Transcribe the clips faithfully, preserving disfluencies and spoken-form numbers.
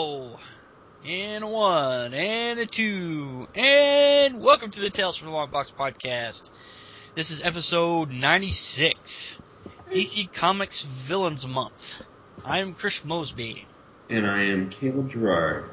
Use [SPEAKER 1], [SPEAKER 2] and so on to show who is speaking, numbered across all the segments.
[SPEAKER 1] go! And a one, and a two, and welcome to the Tales from the Long Box podcast. This is episode ninety-six, D C Comics Villains Month. I'm Chris Mosby.
[SPEAKER 2] And I am Caleb Gerard.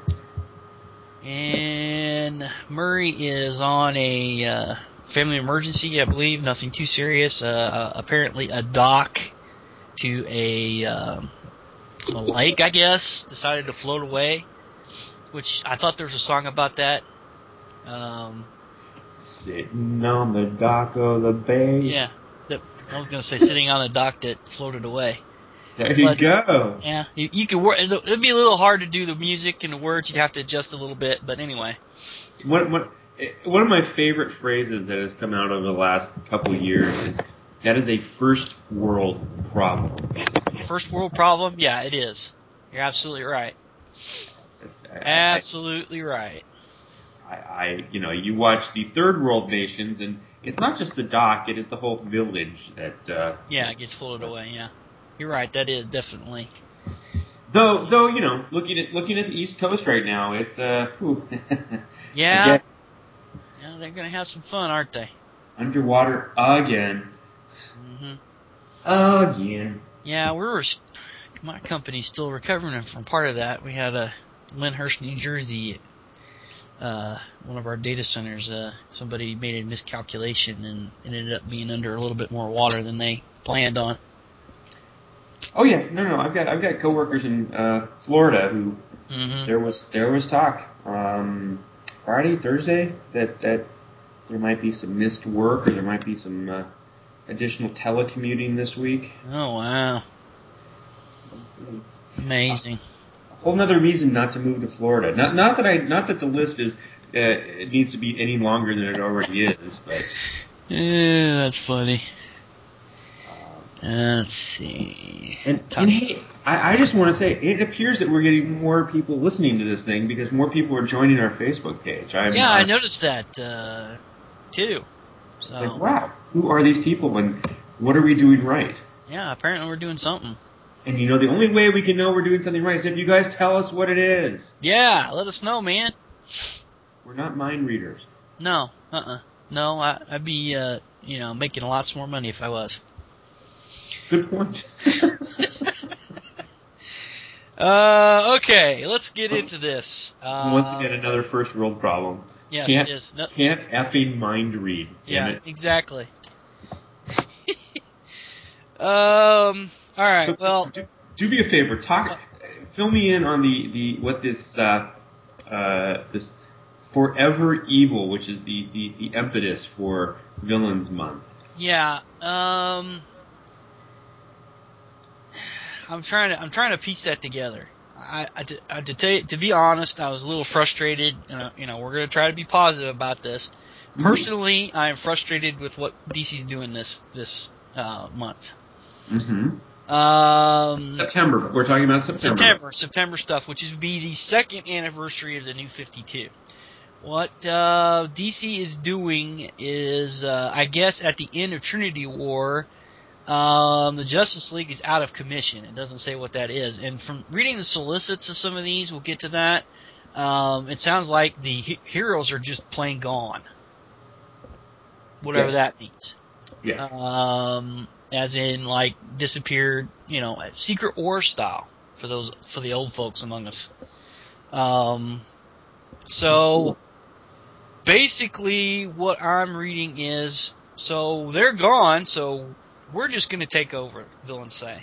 [SPEAKER 1] And Murray is on a uh, family emergency, I believe, nothing too serious. Uh, uh, apparently a dock to a, uh, a lake, I guess, decided to float away. Which I thought there was a song about that. Um,
[SPEAKER 2] Sitting on the dock of the bay.
[SPEAKER 1] Yeah, that, I was going to say sitting on the dock that floated away.
[SPEAKER 2] There you
[SPEAKER 1] but,
[SPEAKER 2] go.
[SPEAKER 1] Yeah, you, you could work. It'd be a little hard to do the music and the words. You'd have to adjust a little bit. But anyway,
[SPEAKER 2] one one one of my favorite phrases that has come out over the last couple of years is that is a first world problem.
[SPEAKER 1] First world problem? Yeah, it is. You're absolutely right.
[SPEAKER 2] I,
[SPEAKER 1] Absolutely right.
[SPEAKER 2] I, I, you know, you watch the third world nations, and it's not just the dock; it is the whole village that. Uh,
[SPEAKER 1] yeah, it gets floated away. Yeah, you're right. That is definitely.
[SPEAKER 2] Though, though, you know, looking at looking at the East Coast right now, it's uh,
[SPEAKER 1] yeah, yeah, they're gonna have some fun, aren't they?
[SPEAKER 2] Underwater again.
[SPEAKER 1] Mm-hmm.
[SPEAKER 2] Again.
[SPEAKER 1] Yeah, we're. My company's still recovering from part of that. We had a Lyndhurst, New Jersey, uh, one of our data centers. Uh, somebody made a miscalculation and it ended up being under a little bit more water than they planned on.
[SPEAKER 2] Oh yeah, no, no, I've got I've got coworkers in uh, Florida who
[SPEAKER 1] Mm-hmm.
[SPEAKER 2] there was there was talk um, Friday, Thursday that that there might be some missed work or there might be some uh, additional telecommuting this week.
[SPEAKER 1] Oh wow! Amazing.
[SPEAKER 2] A whole nother reason not to move to Florida. Not not that I not that the list is uh, it needs to be any longer than it already is, but
[SPEAKER 1] Yeah, that's funny. Let's see.
[SPEAKER 2] And, and hey, I, I just want to say, it appears that we're getting more people listening to this thing because more people are joining our Facebook page. I'm,
[SPEAKER 1] yeah,
[SPEAKER 2] uh,
[SPEAKER 1] I noticed that uh, too. So
[SPEAKER 2] it's like, wow, who are these people and what are we doing right?
[SPEAKER 1] Yeah, apparently we're doing something.
[SPEAKER 2] And you know, the only way we can know we're doing something right is if you guys tell us what it is.
[SPEAKER 1] Yeah, let us know, man.
[SPEAKER 2] We're not mind readers.
[SPEAKER 1] No, uh-uh. No, I, I'd be, uh, you know, making lots more money if I was.
[SPEAKER 2] Good point.
[SPEAKER 1] uh, okay, let's get into this. Uh,
[SPEAKER 2] Once again, another first world problem.
[SPEAKER 1] Yes,
[SPEAKER 2] can't,
[SPEAKER 1] it is. No,
[SPEAKER 2] can't effing mind read. Damn
[SPEAKER 1] yeah,
[SPEAKER 2] it.
[SPEAKER 1] exactly. um, alright,
[SPEAKER 2] So,
[SPEAKER 1] well.
[SPEAKER 2] do, do me a favor, talk, fill me in on the, the what this uh, uh, this Forever Evil, which is the, the, the impetus for Villains Month.
[SPEAKER 1] Yeah, um, I'm trying to I'm trying to piece that together. I, I, to, I, to, tell you, to be honest, I was a little frustrated. Uh, you know, we're going to try to be positive about this. Personally, mm-hmm. I am frustrated with what D C's doing this this uh, month.
[SPEAKER 2] Mm-hmm.
[SPEAKER 1] Um,
[SPEAKER 2] September. We're talking about September.
[SPEAKER 1] September, September stuff, which is be the second anniversary of the New fifty-two. What uh, D C is doing is, uh, I guess, at the end of Trinity War, um, the Justice League is out of commission. It doesn't say what that is. And from reading the solicits of some of these, we'll get to that. Um, it sounds like the he- heroes are just plain gone. Whatever
[SPEAKER 2] yes.
[SPEAKER 1] that means.
[SPEAKER 2] Yeah.
[SPEAKER 1] Um, as in, like, disappeared, you know, Secret War style for those, for the old folks among us. Um, so, basically, what I'm reading is, so they're gone, so we're just going to take over, villains say.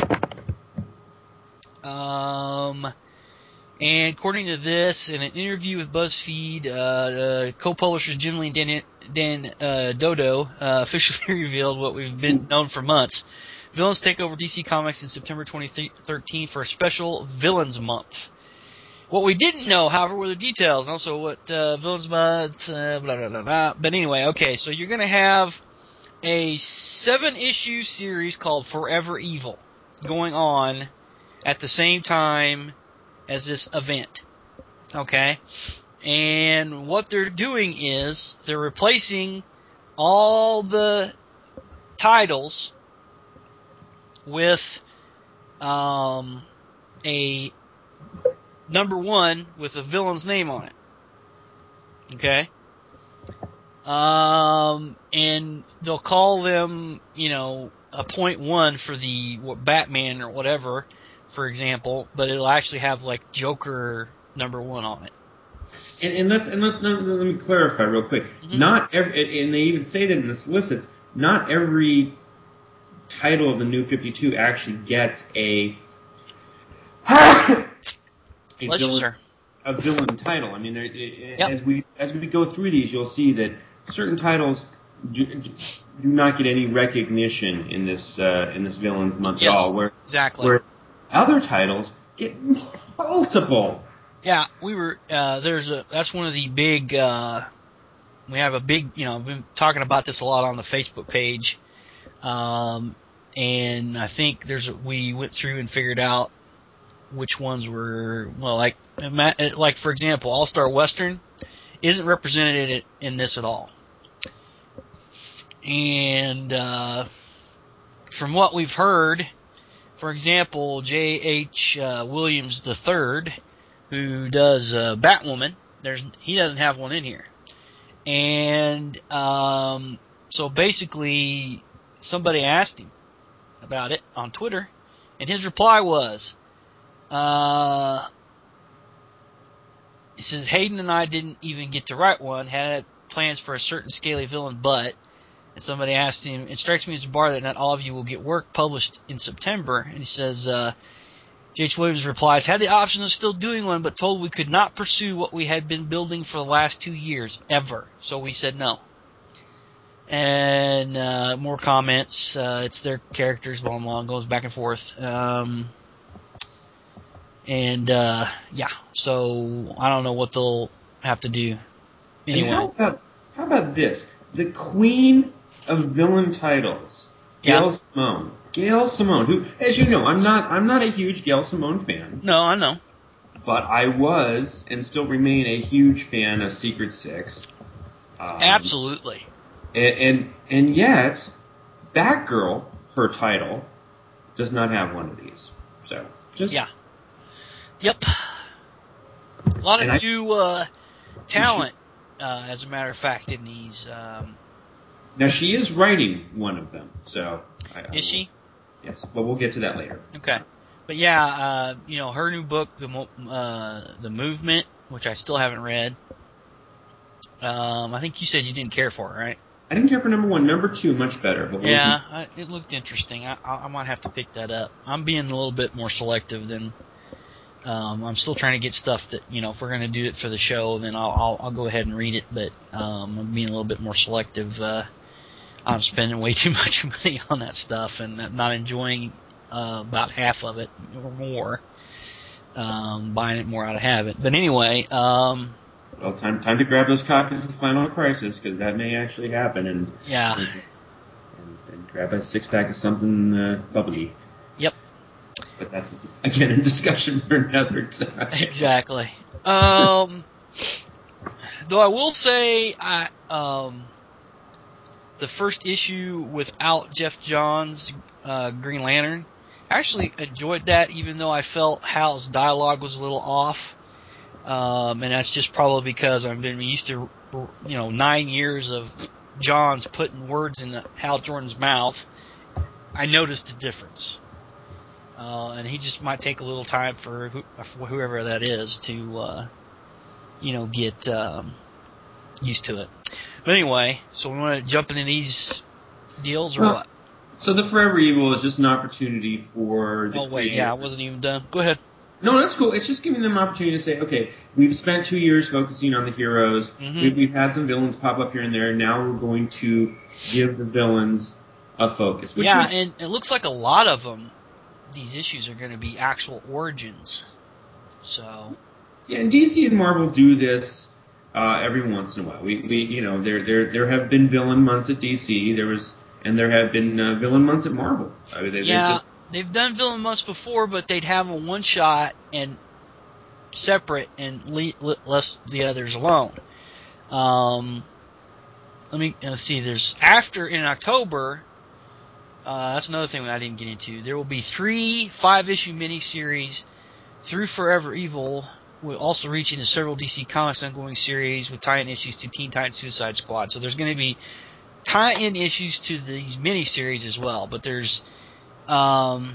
[SPEAKER 1] Um, and according to this, in an interview with BuzzFeed, uh, uh, co-publishers Jim Lee and Dan, Dan uh, Dodo uh, officially revealed what we've been known for months. Villains take over D C Comics in September twenty thirteen for a special Villains Month. What we didn't know, however, were the details, and also what uh, Villains Month, uh, blah, blah, blah, blah. But anyway, okay, so you're going to have a seven-issue series called Forever Evil going on at the same time as this event. Okay? And what they're doing is they're replacing all the titles with um, a number one with a villain's name on it. Okay? Um, and they'll call them, you know, a point one for the what, Batman or whatever, for example, but it'll actually have like Joker number one on it.
[SPEAKER 2] And, and let's and let, let, let me clarify real quick. Mm-hmm. Not every, and they even say that in the solicits. Not every title of the New fifty-two actually gets a a
[SPEAKER 1] Bless you, sir.
[SPEAKER 2] a villain title. I mean, there,
[SPEAKER 1] yep.
[SPEAKER 2] as we as we go through these, you'll see that certain titles do, do not get any recognition in this uh, in this villains month
[SPEAKER 1] yes,
[SPEAKER 2] at all. Where
[SPEAKER 1] exactly.
[SPEAKER 2] Where other titles get multiple.
[SPEAKER 1] Yeah, we were. Uh, there's a. That's one of the big. Uh, we have a big. You know, I've been talking about this a lot on the Facebook page, um, and I think there's. A, we went through and figured out which ones were well, like like for example, All Star Western isn't represented in this at all, and uh, from what we've heard, for example, J H Uh, Williams the third, who does uh, Batwoman, there's he doesn't have one in here. And um, so basically somebody asked him about it on Twitter, and his reply was, uh, he says, Hayden and I didn't even get to write one, had plans for a certain scaly villain, but, and somebody asked him, it strikes me as a bar that not all of you will get work published in September, and he says, uh, J H Williams replies, had the option of still doing one, but told we could not pursue what we had been building for the last two years, ever. So we said no. And uh, more comments. Uh, it's their characters, blah, blah, blah, goes back and forth. Um, and, uh, yeah, so I don't know what they'll have to do. Anyway.
[SPEAKER 2] And how about, how about this? The queen of villain titles, Gail yeah. Simone. Gail Simone, who, as you know, I'm not I'm not a huge Gail Simone fan.
[SPEAKER 1] No, I know.
[SPEAKER 2] But I was and still remain a huge fan of Secret Six.
[SPEAKER 1] Um, Absolutely.
[SPEAKER 2] And, and and yet, Batgirl, her title, does not have one of these. So just
[SPEAKER 1] yeah. Yep. A lot of new uh, talent, uh, as a matter of fact, in these. Um,
[SPEAKER 2] now she is writing one of them, so I, I
[SPEAKER 1] is she?
[SPEAKER 2] Yes, but we'll get to that later.
[SPEAKER 1] Okay, but yeah, uh, you know, her new book, the uh, the Movement, which I still haven't read. Um, I think you said you didn't care for it, right?
[SPEAKER 2] I didn't care for number one. Number two, much better. But we'll
[SPEAKER 1] yeah, I, it looked interesting. I, I might have to pick that up. I'm being a little bit more selective than. Um, I'm still trying to get stuff that, you know, if we're going to do it for the show, then I'll, I'll, I'll go ahead and read it, but um, I'm being a little bit more selective. Uh, I'm spending way too much money on that stuff and not enjoying uh, about half of it or more. Um, buying it more out of habit. But anyway. Um,
[SPEAKER 2] well, time time to grab those copies of Final Crisis, because that may actually happen. And
[SPEAKER 1] yeah.
[SPEAKER 2] And, and, and grab a six pack of something uh, bubbly.
[SPEAKER 1] Yep.
[SPEAKER 2] But that's, again, a discussion for another time.
[SPEAKER 1] Exactly. Um, though I will say, I um, the first issue without Jeff Johns' uh, Green Lantern, I actually enjoyed that, even though I felt Hal's dialogue was a little off. Um, and that's just probably because I've been used to, you know, nine years of Johns putting words in Hal Jordan's mouth. I noticed a difference. Uh, and he just might take a little time for, who, for whoever that is to, uh, you know, get um, used to it. But anyway, so we want to jump into these deals or well, what?
[SPEAKER 2] So the Forever Evil is just an opportunity for the
[SPEAKER 1] Oh, wait,
[SPEAKER 2] creators.
[SPEAKER 1] yeah, I wasn't even done. Go ahead.
[SPEAKER 2] No, that's cool. It's just giving them an opportunity to say, okay, we've spent two years focusing on the heroes.
[SPEAKER 1] Mm-hmm.
[SPEAKER 2] We've, we've had some villains pop up here and there. Now we're going to give the villains a focus. Which
[SPEAKER 1] yeah,
[SPEAKER 2] makes-
[SPEAKER 1] and it looks like a lot of them, these issues are going to be actual origins. So.
[SPEAKER 2] Yeah, and D C and Marvel do this uh, every once in a while. We, we, you know, there, there, there have been villain months at D C. There was, and there have been uh, villain months at Marvel. I mean, they,
[SPEAKER 1] yeah,
[SPEAKER 2] just...
[SPEAKER 1] they've done villain months before, but they'd have a one shot and separate and leave the others alone. Um, let me let's see. There's after in October. Uh, that's another thing I didn't get into. There will be three five issue miniseries through Forever Evil will also reach into several D C Comics ongoing series with tie-in issues to Teen Titans Suicide Squad. So there's going to be tie-in issues to these miniseries as well. But there's um,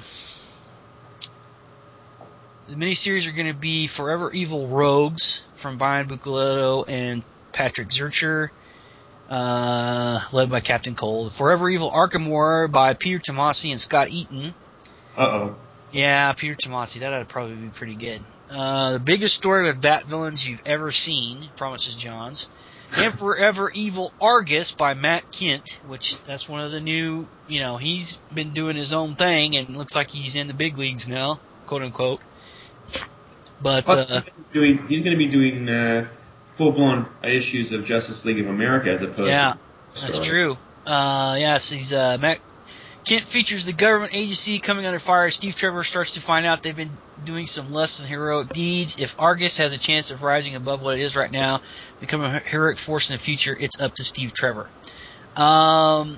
[SPEAKER 1] the miniseries are going to be Forever Evil Rogues from Brian Buccellato and Patrick Zurcher, uh, led by Captain Cold. Forever Evil Arkham War by Peter Tomasi and Scott Eaton.
[SPEAKER 2] Uh-oh.
[SPEAKER 1] Yeah, Peter Tomasi. That would probably be pretty good. Uh, the biggest story with Bat villains you've ever seen, promises Johns. And Forever Evil Argus by Matt Kent, which that's one of the new, you know, he's been doing his own thing and looks like he's in the big leagues now, quote unquote. But,
[SPEAKER 2] Plus,
[SPEAKER 1] uh,
[SPEAKER 2] he's going to be doing, he's going to be doing uh, full-blown issues of Justice League of America as opposed
[SPEAKER 1] yeah,
[SPEAKER 2] to...
[SPEAKER 1] that's true. Uh, yes, he's, uh, Matt Kent features the government agency coming under fire. Steve Trevor starts to find out they've been doing some less than heroic deeds. If Argus has a chance of rising above what it is right now, becoming a heroic force in the future, it's up to Steve Trevor. Um,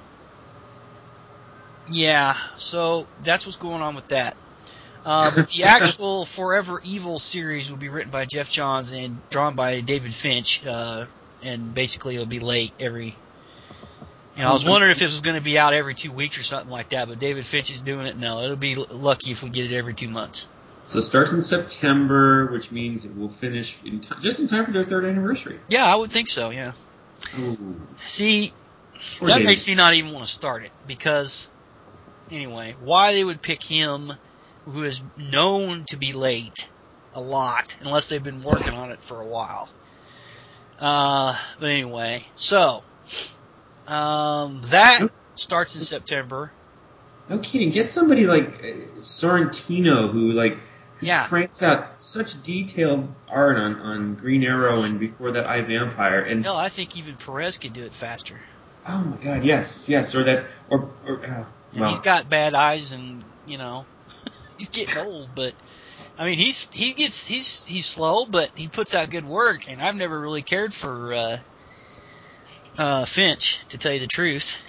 [SPEAKER 1] yeah, so that's what's going on with that. Uh, but the actual Forever Evil series will be written by Jeff Johns and drawn by David Finch, uh, and basically it'll be late every... You know, I was wondering if it was going to be out every two weeks or something like that, but David Finch is doing it. No, it'll be lucky if we get it every two months.
[SPEAKER 2] So it starts in September, which means it will finish in t- just in time for their third anniversary.
[SPEAKER 1] Yeah, I would think so, yeah.
[SPEAKER 2] Ooh.
[SPEAKER 1] See,
[SPEAKER 2] Poor
[SPEAKER 1] that
[SPEAKER 2] David.
[SPEAKER 1] makes me not even want to start it, because, anyway, why they would pick him, who is known to be late a lot, unless they've been working on it for a while. Uh, but anyway, so... Um, that starts in September.
[SPEAKER 2] No kidding. Get somebody like uh, Sorrentino who like who
[SPEAKER 1] Yeah.
[SPEAKER 2] cranks out such detailed art on, on Green Arrow and before that I Vampire and
[SPEAKER 1] Hell, I think even Perez could do it faster.
[SPEAKER 2] oh my god, yes, yes, or that or, or uh,
[SPEAKER 1] And
[SPEAKER 2] well,
[SPEAKER 1] he's got bad eyes, and you know, he's getting old. But I mean, he's he gets he's he's slow, but he puts out good work. And I've never really cared for uh, uh, Finch, to tell you the truth.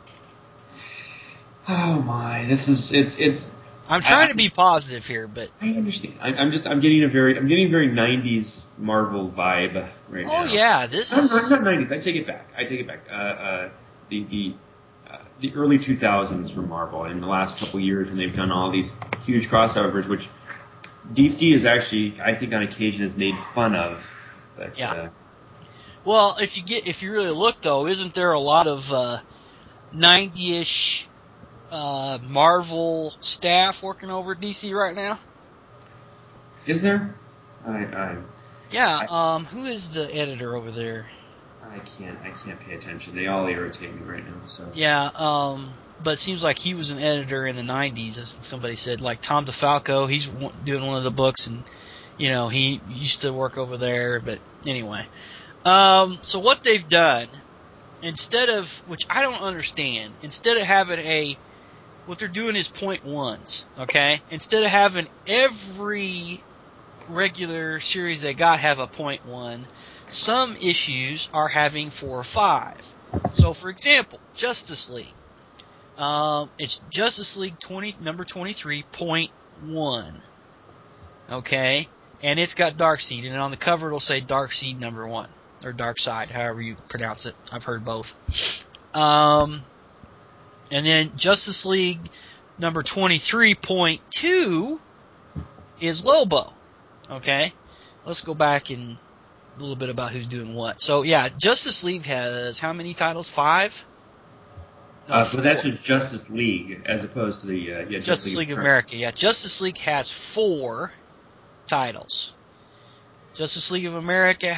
[SPEAKER 2] oh my, this is it's it's.
[SPEAKER 1] I'm trying
[SPEAKER 2] I,
[SPEAKER 1] to be positive here, but
[SPEAKER 2] I understand. I, I'm just I'm getting a very I'm getting a very nineties Marvel vibe right
[SPEAKER 1] oh
[SPEAKER 2] now.
[SPEAKER 1] yeah, this
[SPEAKER 2] I'm
[SPEAKER 1] is
[SPEAKER 2] not, not nineties. I take it back. I take it back. Uh, uh, the the uh, the early two thousands for Marvel in the last couple years when they've done all these huge crossovers, which D C is actually I think on occasion has made fun of. But,
[SPEAKER 1] yeah.
[SPEAKER 2] Uh,
[SPEAKER 1] Well, if you get if you really look though, isn't there a lot of uh, ninety-ish uh, Marvel staff working over at D C right now?
[SPEAKER 2] is there? I I
[SPEAKER 1] Yeah.
[SPEAKER 2] I,
[SPEAKER 1] Um, who is the editor over there?
[SPEAKER 2] I can't I can't pay attention. They all irritate me right now. So
[SPEAKER 1] Yeah, um, but it seems like he was an editor in the nineties, as somebody said. Like Tom DeFalco, he's doing one of the books, and, you know, he used to work over there, but anyway. Um, so what they've done, instead of, which I don't understand, instead of having a, what they're doing is point ones, okay? Instead of having every regular series they got have a point one, some issues are having four or five. So, for example, Justice League. Um, it's Justice League twenty, number twenty-three point one. Okay? And it's got Darkseid, and on the cover it'll say Darkseid number one. Or Darkseid, however you pronounce it. I've heard both. Um, and then Justice League number twenty-three point two is Lobo. Okay? Let's go back and a little bit about who's doing what. So, yeah, Justice League has how many titles? Five? No,
[SPEAKER 2] uh, but that's
[SPEAKER 1] four.
[SPEAKER 2] just Justice League as opposed to the uh, yeah,
[SPEAKER 1] Justice League of America, yeah. Justice League has four titles. Justice League of America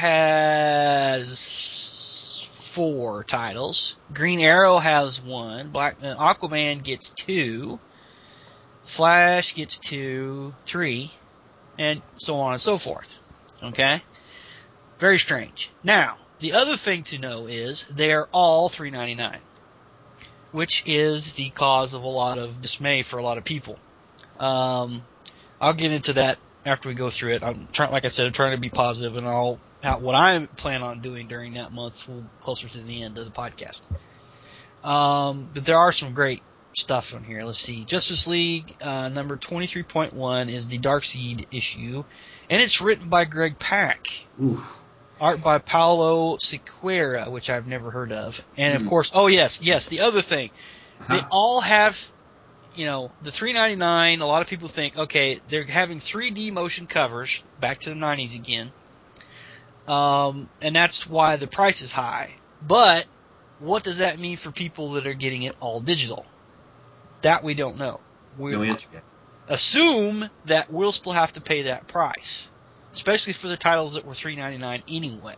[SPEAKER 1] has four titles. Green Arrow has one. Black uh, Aquaman gets two. Flash gets two, three, and so on and so forth. Okay? Very strange. Now, the other thing to know is they're all three ninety-nine, which is the cause of a lot of dismay for a lot of people. Um, I'll get into that after we go through it. I'm trying, like I said, I'm trying to be positive, and I'll what I plan on doing during that month closer to the end of the podcast. Um, but there are some great stuff on here. Let's see. Justice League uh, number twenty-three point one is the Darkseid issue, and it's written by Greg Pak.
[SPEAKER 2] Oof.
[SPEAKER 1] Art by Paulo Siqueira, which I've never heard of. And, of
[SPEAKER 2] Mm.
[SPEAKER 1] course, oh, yes, yes, the other thing.
[SPEAKER 2] Uh-huh.
[SPEAKER 1] They all have, you know, the three ninety-nine, a lot of people think, okay, they're having three D motion covers, back to the nineties again, um, and that's why the price is high. But what does that mean for people that are getting it all digital? That we don't know. We
[SPEAKER 2] No answer yet.
[SPEAKER 1] assume that we'll still have to pay that price, especially for the titles that were three ninety-nine anyway.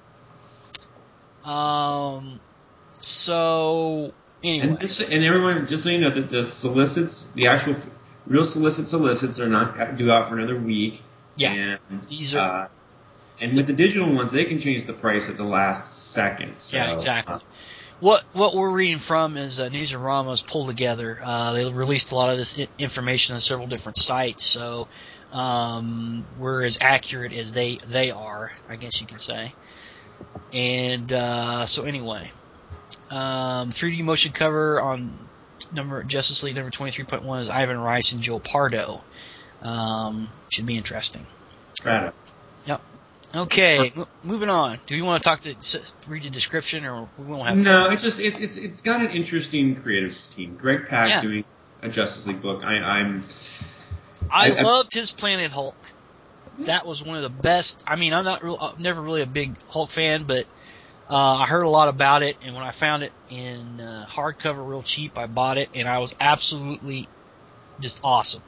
[SPEAKER 1] Um, so anyway,
[SPEAKER 2] And just and everyone, just so you know, that the solicits, the actual real solicit solicits, are not due out for another week.
[SPEAKER 1] yeah,
[SPEAKER 2] And
[SPEAKER 1] these are
[SPEAKER 2] uh, and with the digital ones, they can change the price at the last second. So,
[SPEAKER 1] yeah, exactly.
[SPEAKER 2] uh,
[SPEAKER 1] What what we're reading from is uh, Newsarama's pulled together. Uh, they released a lot of this I- information on several different sites, so um, we're as accurate as they they are, I guess you could say. And uh, so anyway, um, three D motion cover on number Justice League number twenty-three point one is Ivan Rice and Joe Pardo. Um, should be interesting.
[SPEAKER 2] Prado.
[SPEAKER 1] Yep. Okay, m- moving on. Do you want to talk to s- read the description, or we won't have time?
[SPEAKER 2] No, it's just it's it's it's got an interesting creative team. Greg Pak
[SPEAKER 1] Yeah.
[SPEAKER 2] doing a Justice League book. I, I'm
[SPEAKER 1] I,
[SPEAKER 2] I- I-
[SPEAKER 1] loved his Planet Hulk. That was one of the best. I mean, I'm not real, uh, never really a big Hulk fan, but uh, I heard a lot about it, and when I found it in uh, hardcover real cheap, I bought it, and I was absolutely just awesome.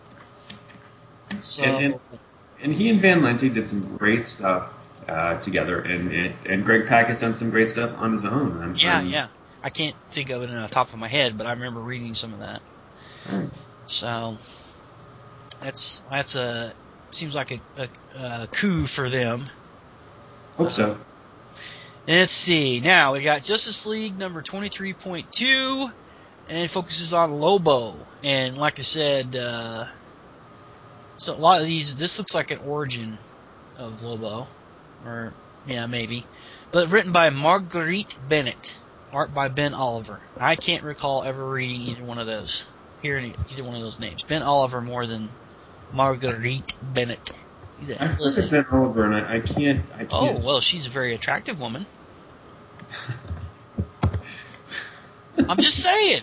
[SPEAKER 1] So,
[SPEAKER 2] And- and- and he and Van Lente did some great stuff uh, together, and, and and Greg Pak has done some great stuff on his own. I'm,
[SPEAKER 1] yeah,
[SPEAKER 2] I'm,
[SPEAKER 1] yeah. I can't think of it on the top of my head, but I remember reading some of that.
[SPEAKER 2] Right.
[SPEAKER 1] So that's that's a seems like a, a, a coup for them.
[SPEAKER 2] Hope so.
[SPEAKER 1] Let's see. Now we got Justice League number twenty-three point two, and it focuses on Lobo. And like I said, uh, so a lot of these, this looks like an origin of Lobo, or yeah, maybe, but written by Marguerite Bennett, art by Ben Oliver. I can't recall ever reading either one of those, hearing either one of those names. Ben Oliver more than Marguerite Bennett. Who the
[SPEAKER 2] I've
[SPEAKER 1] hell is
[SPEAKER 2] heard of
[SPEAKER 1] that?
[SPEAKER 2] Ben Oliver, and I, I can't. I
[SPEAKER 1] Oh
[SPEAKER 2] can't.
[SPEAKER 1] well, she's a very attractive woman. I'm just saying.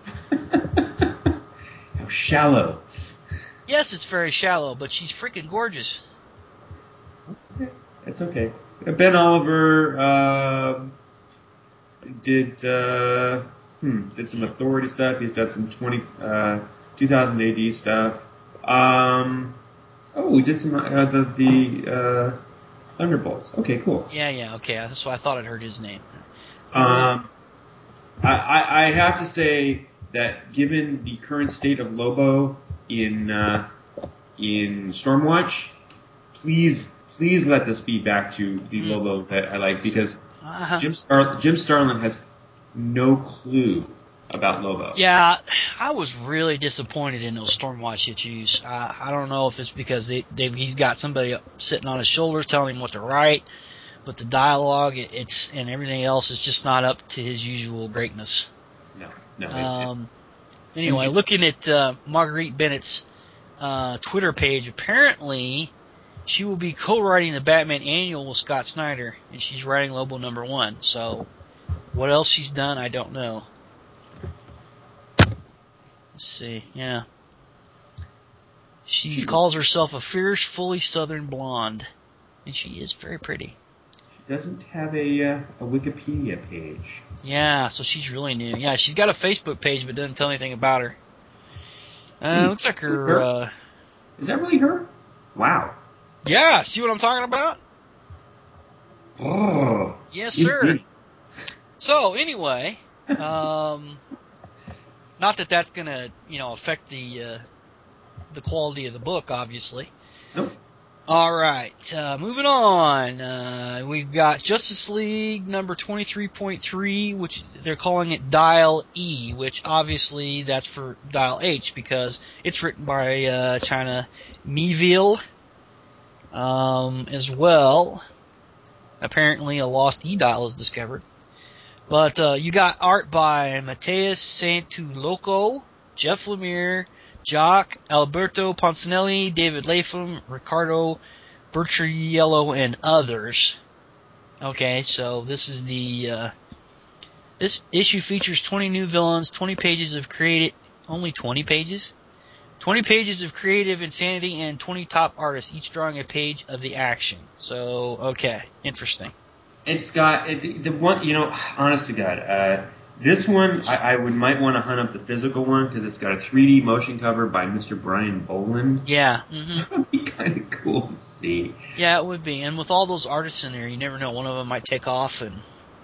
[SPEAKER 2] How shallow.
[SPEAKER 1] Yes, it's very shallow, but she's freaking gorgeous.
[SPEAKER 2] It's okay. Ben Oliver uh, did uh, hmm, did some Authority stuff. He's done some twenty uh, two thousand A D stuff. Um, oh, he did some uh, the the uh, Thunderbolts. Okay, cool.
[SPEAKER 1] Yeah, yeah, okay. That's why I thought I'd heard his name.
[SPEAKER 2] Um, I, I, I have to say that given the current state of Lobo in uh, in Stormwatch, please please let this be back to the
[SPEAKER 1] Mm.
[SPEAKER 2] Lobo that I like, because
[SPEAKER 1] Uh-huh.
[SPEAKER 2] Jim Star Jim Starlin has no clue about Lobo.
[SPEAKER 1] Yeah, I was really disappointed in those Stormwatch issues. Uh, I don't know if it's because they, they he's got somebody sitting on his shoulders telling him what to write, but the dialogue it, it's and everything else is just not up to his usual greatness.
[SPEAKER 2] No, no. It's,
[SPEAKER 1] Um, anyway,
[SPEAKER 2] and-
[SPEAKER 1] looking at uh, Marguerite Bennett's uh, Twitter page, apparently she will be co-writing the Batman Annual with Scott Snyder, and she's writing Lobo number one. So, what else she's done, I don't know. Let's see, yeah. She calls herself a fierce, fully southern blonde, and she is very pretty.
[SPEAKER 2] she doesn't have a uh, a Wikipedia page.
[SPEAKER 1] Yeah, so she's really new. Yeah, she's got a Facebook page, but doesn't tell anything about her. Uh,
[SPEAKER 2] Hmm.
[SPEAKER 1] looks like her,
[SPEAKER 2] Her?
[SPEAKER 1] uh,
[SPEAKER 2] Is that really her? Wow.
[SPEAKER 1] yeah, see what I'm talking about?
[SPEAKER 2] Oh.
[SPEAKER 1] Yes, sir.
[SPEAKER 2] Indeed.
[SPEAKER 1] So, anyway, um, not that that's going to, you know, affect the uh, the quality of the book, obviously.
[SPEAKER 2] Nope.
[SPEAKER 1] All right, uh, moving on. Uh, we've got Justice League number twenty-three point three, which they're calling it Dial E, which obviously that's for Dial H because it's written by uh, China Meville um, as well. Apparently, a lost E-dial is discovered. But uh, you got art by Mateus Santuloco, Jeff Lemire, Jock, Alberto Poncinelli, David Latham, Ricardo Bertriello, and others. Okay, so this is the uh, this issue features twenty new villains, twenty pages of creative, only twenty pages, twenty pages of creative insanity, and twenty top artists, each drawing a page of the action. So, okay, interesting.
[SPEAKER 2] It's got it, the one, you know, honest to God, uh, this one I, I would might want to hunt up the physical one because it's got a three D motion cover by Mister Brian Boland.
[SPEAKER 1] Yeah, mm-hmm.
[SPEAKER 2] That would be kind of cool to see.
[SPEAKER 1] Yeah, it would be. And with all those artists in there, you never know. One of them might take off, and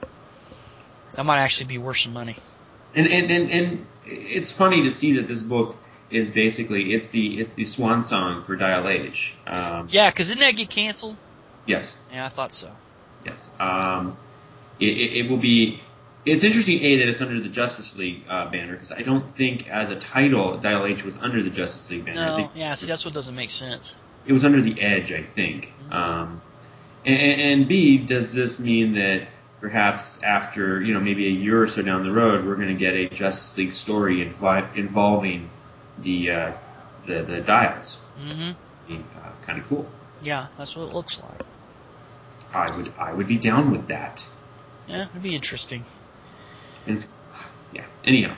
[SPEAKER 1] that might actually be worth some money.
[SPEAKER 2] And and, and and it's funny to see that this book is basically it's the it's the swan song for Dial H. Um,
[SPEAKER 1] yeah, because didn't that get canceled?
[SPEAKER 2] Yes.
[SPEAKER 1] Yeah, I thought so.
[SPEAKER 2] Yes. Um, it, it, it will be. It's interesting, A, that it's under the Justice League uh, banner, because I don't think as a title Dial H was under the Justice League banner.
[SPEAKER 1] No,
[SPEAKER 2] I think
[SPEAKER 1] yeah, see, that's what doesn't make sense.
[SPEAKER 2] It was under the Edge, I think.
[SPEAKER 1] Mm-hmm.
[SPEAKER 2] Um, and, and B, does this mean that perhaps after, you know, maybe a year or so down the road, we're going to get a Justice League story invi- involving the, uh, the the Dials?
[SPEAKER 1] Mm-hmm.
[SPEAKER 2] Uh, kind of cool.
[SPEAKER 1] Yeah, that's what it looks like.
[SPEAKER 2] I would I would be down with that.
[SPEAKER 1] Yeah, it'd be interesting.
[SPEAKER 2] And, yeah. Anyhow.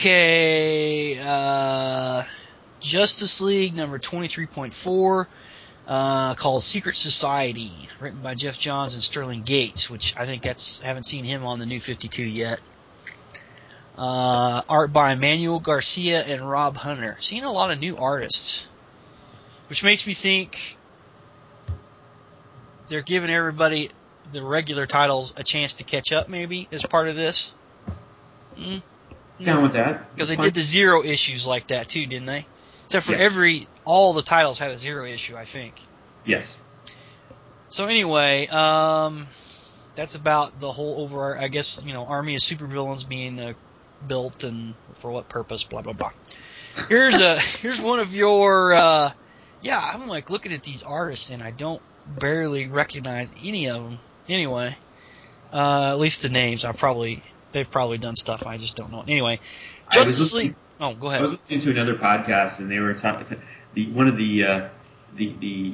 [SPEAKER 1] Okay, uh, Justice League number twenty-three point four, uh, called Secret Society, written by Jeff Johns and Sterling Gates, which I think that's, haven't seen him on the New fifty-two yet. Uh, art by Manuel Garcia and Rob Hunter. Seen a lot of new artists, which makes me think they're giving everybody the regular titles a chance to catch up, maybe, as part of this. Mm.
[SPEAKER 2] Down with that.
[SPEAKER 1] Because they did the zero issues like that too, didn't they? Except for
[SPEAKER 2] yes.
[SPEAKER 1] every, all the titles had a zero issue, I think.
[SPEAKER 2] Yes.
[SPEAKER 1] So anyway, um, that's about the whole over, I guess, you know, army of supervillains being uh, built and for what purpose, blah, blah, blah. Here's a, here's one of your, uh, yeah, I'm like looking at these artists and I don't barely recognize any of them. Anyway, uh, at least the names, I probably, they've probably done stuff I just don't know. Anyway, Justice League. Oh, go ahead.
[SPEAKER 2] I was listening to another podcast, and they were talking. The one of the uh, the the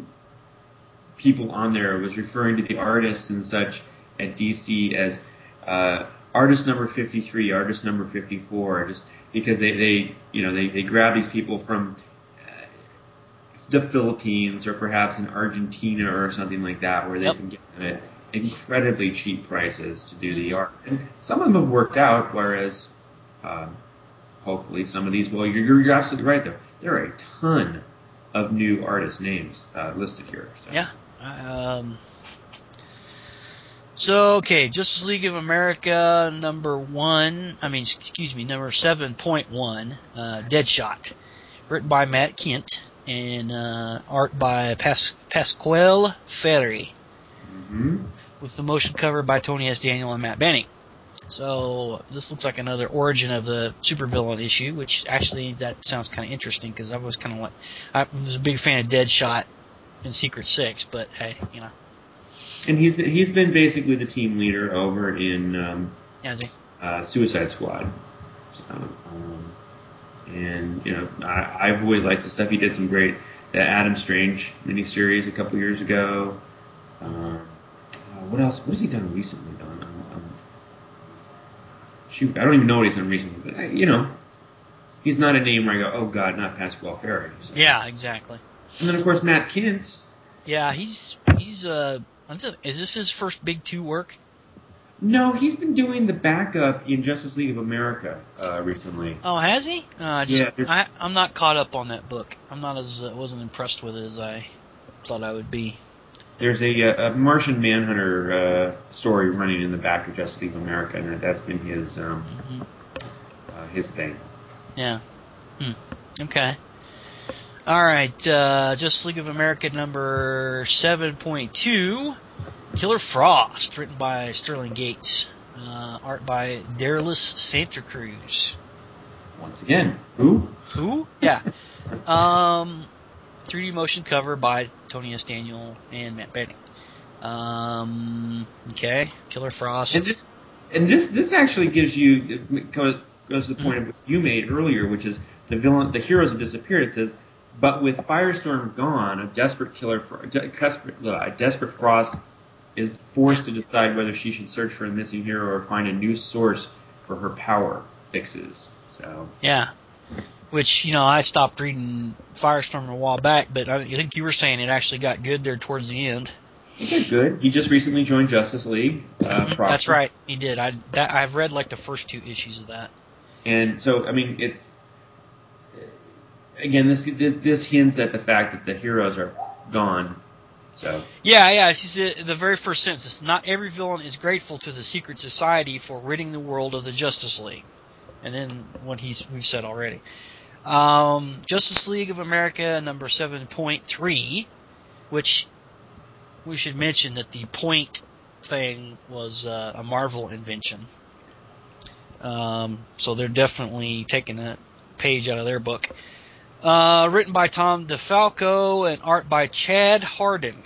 [SPEAKER 2] people on there was referring to the artists and such at D C as uh, artist number fifty-three, artist number fifty-four, just because they, they you know they, they grab these people from uh, the Philippines or perhaps in Argentina or something like that, where they
[SPEAKER 1] Yep.
[SPEAKER 2] can get them at incredibly cheap prices to do the art. And some of them have worked out, whereas um, hopefully some of these will. You're, you're absolutely right, though. There are a ton of new artist names uh, listed here. So.
[SPEAKER 1] Yeah. Um, so, okay, Justice League of America number one, I mean, excuse me, number seven point one, uh, Deadshot, written by Matt Kent, and uh, art by Pas- Pasquale Ferry,
[SPEAKER 2] Mm-hmm.
[SPEAKER 1] with the motion cover by Tony S. Daniel and Matt Benning. So, this looks like another origin of the supervillain issue, which actually, that sounds kind of interesting, because I was kind of like, I was a big fan of Deadshot in Secret Six, but hey, you know.
[SPEAKER 2] And he's he's been basically the team leader over in um,
[SPEAKER 1] Has he?
[SPEAKER 2] uh, Suicide Squad. So, um, and, you know, I, I've always liked the stuff. He did some great, the Adam Strange miniseries a couple years ago. Um, uh, what else? What has he done recently, Don? Um, um, shoot, I don't even know what he's done recently. But, I, you know, he's not a name where I go, oh, God, not Pasquale Ferry. So.
[SPEAKER 1] Yeah, exactly.
[SPEAKER 2] And then, of course, Matt Kintz.
[SPEAKER 1] Yeah, he's, he's, uh, is this his first big two work?
[SPEAKER 2] No, he's been doing the backup in Justice League of America uh, recently.
[SPEAKER 1] Oh, has he? Uh, just,
[SPEAKER 2] yeah,
[SPEAKER 1] I, I'm not caught up on that book. I'm not as, uh, wasn't impressed with it as I thought I would be.
[SPEAKER 2] There's a, a Martian Manhunter uh, story running in the back of Justice League of America, and that's been his um, mm-hmm. uh, his thing.
[SPEAKER 1] Yeah. Hmm. Okay. All right. Uh, Justice League of America number seven point two, Killer Frost, written by Sterling Gates, uh, art by Darius Santa Cruz.
[SPEAKER 2] Once again, who?
[SPEAKER 1] Who? Yeah. um, three D motion cover by Tony S. Daniel and Matt Benning. Um, okay, Killer Frost.
[SPEAKER 2] And this, and this this actually gives you goes, goes to the point of what you made earlier, which is the villain, the heroes have disappeared. It says, but with Firestorm gone, a desperate killer, for, a, desperate, a desperate Frost is forced to decide whether she should search for a missing hero or find a new source for her power fixes. So
[SPEAKER 1] yeah, which you know I stopped reading Firestorm a while back, but I think you were saying it actually got good there towards the end.
[SPEAKER 2] He did good. He just recently joined Justice League. Uh,
[SPEAKER 1] mm-hmm. That's right, he did. I that I've read like the first two issues of that.
[SPEAKER 2] And so I mean, it's again this this hints at the fact that the heroes are gone. So
[SPEAKER 1] yeah, yeah. It's just the very first sentence. Not every villain is grateful to the secret society for ridding the world of the Justice League. And then what he's we've said already. Um, Justice League of America number seven point three, which we should mention that the point thing was uh, a Marvel invention. Um, so they're definitely taking a page out of their book. Uh, written by Tom DeFalco and art by Chad Hardin.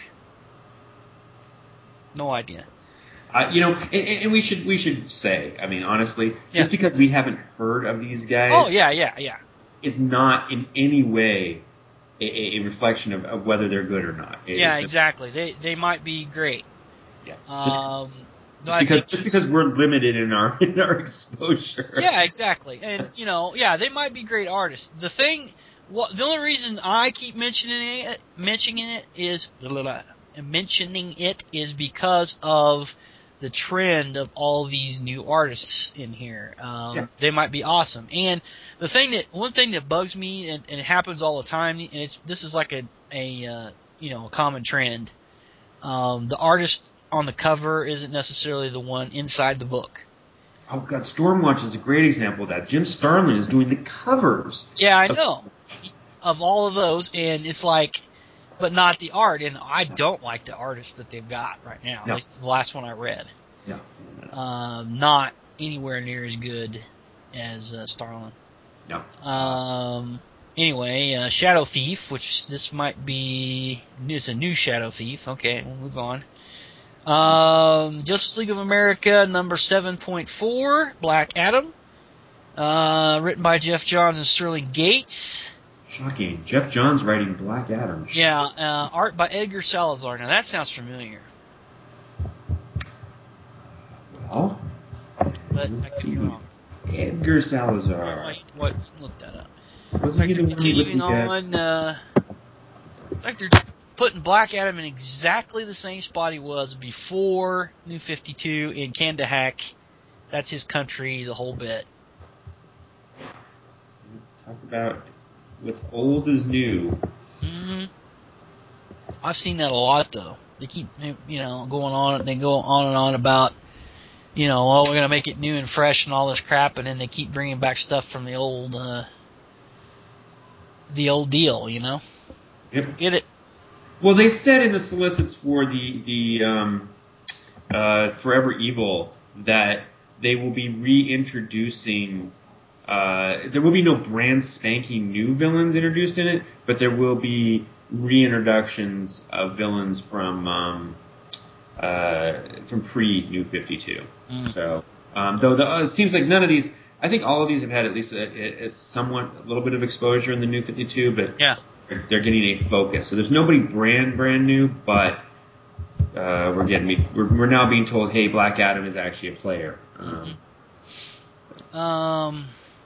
[SPEAKER 1] No idea.
[SPEAKER 2] Uh, you know, and, and we should we should say, I mean, honestly,
[SPEAKER 1] Yeah.
[SPEAKER 2] just because we haven't heard of these guys,
[SPEAKER 1] oh yeah, yeah, yeah,
[SPEAKER 2] is not in any way a, a reflection of, of whether they're good or not. It,
[SPEAKER 1] yeah, exactly. They they might be great.
[SPEAKER 2] Yeah. Just,
[SPEAKER 1] Um,
[SPEAKER 2] just because just because we're limited in our in our exposure.
[SPEAKER 1] Yeah, exactly. And you know, yeah, they might be great artists. The thing, what the only reason I keep mentioning it, mentioning it is blah, blah, blah, mentioning it is because of the trend of all these new artists in here. Um,
[SPEAKER 2] Yeah.
[SPEAKER 1] They might be awesome. And the thing that one thing that bugs me, and, and it happens all the time, and it's this is like a a uh, you know a common trend. Um, the artist on the cover isn't necessarily the one inside the book.
[SPEAKER 2] Oh god, Stormwatch is a great example of that. Jim Starlin is doing the covers.
[SPEAKER 1] Yeah, I know. Of all of those, and it's like, but not the art, and I don't like the artist that they've got right now.
[SPEAKER 2] No.
[SPEAKER 1] At least the last one I read.
[SPEAKER 2] No. no.
[SPEAKER 1] Um, not anywhere near as good as uh, Starlin.
[SPEAKER 2] No.
[SPEAKER 1] Um. Anyway, uh, Shadow Thief, which this might be, it's a new Shadow Thief. Okay, we'll move on. Um, Justice League of America number seven point four, Black Adam. Uh, written by Jeff Johns and Sterling Gates.
[SPEAKER 2] Shocking. Jeff Johns writing Black Adam.
[SPEAKER 1] Yeah, uh, art by Edgar Salazar. Now that sounds familiar.
[SPEAKER 2] Well,
[SPEAKER 1] But I could be wrong.
[SPEAKER 2] Edgar Salazar.
[SPEAKER 1] Wait, what? Look that up.
[SPEAKER 2] Wasn't
[SPEAKER 1] It's like
[SPEAKER 2] he
[SPEAKER 1] they're
[SPEAKER 2] the one with
[SPEAKER 1] continuing
[SPEAKER 2] the, uh,
[SPEAKER 1] on. Uh, it's like they're putting Black Adam in exactly the same spot he was before New fifty-two in Kandahak. That's his country, the whole bit.
[SPEAKER 2] Talk about what's old is new.
[SPEAKER 1] Mm-hmm. I've seen that a lot, though. They keep, you know, going on. They go on and on about, you know, oh, we're gonna make it new and fresh and all this crap, and then they keep bringing back stuff from the old, uh, the old deal. You know.
[SPEAKER 2] Yep.
[SPEAKER 1] Get it?
[SPEAKER 2] Well, they said in the solicits for the the um, uh, Forever Evil that they will be reintroducing. Uh, there will be no brand spanking new villains introduced in it, but there will be reintroductions of villains from um, uh, from pre New fifty-two.
[SPEAKER 1] Mm.
[SPEAKER 2] So, um, though the, uh, it seems like none of these. I think all of these have had at least a, a somewhat a little bit of exposure in the New fifty-two, but
[SPEAKER 1] Yeah.
[SPEAKER 2] they're getting a focus. So there's nobody brand brand new, but uh, we're getting we're, we're now being told, hey, Black Adam is actually a player. Um,
[SPEAKER 1] Mm-hmm. um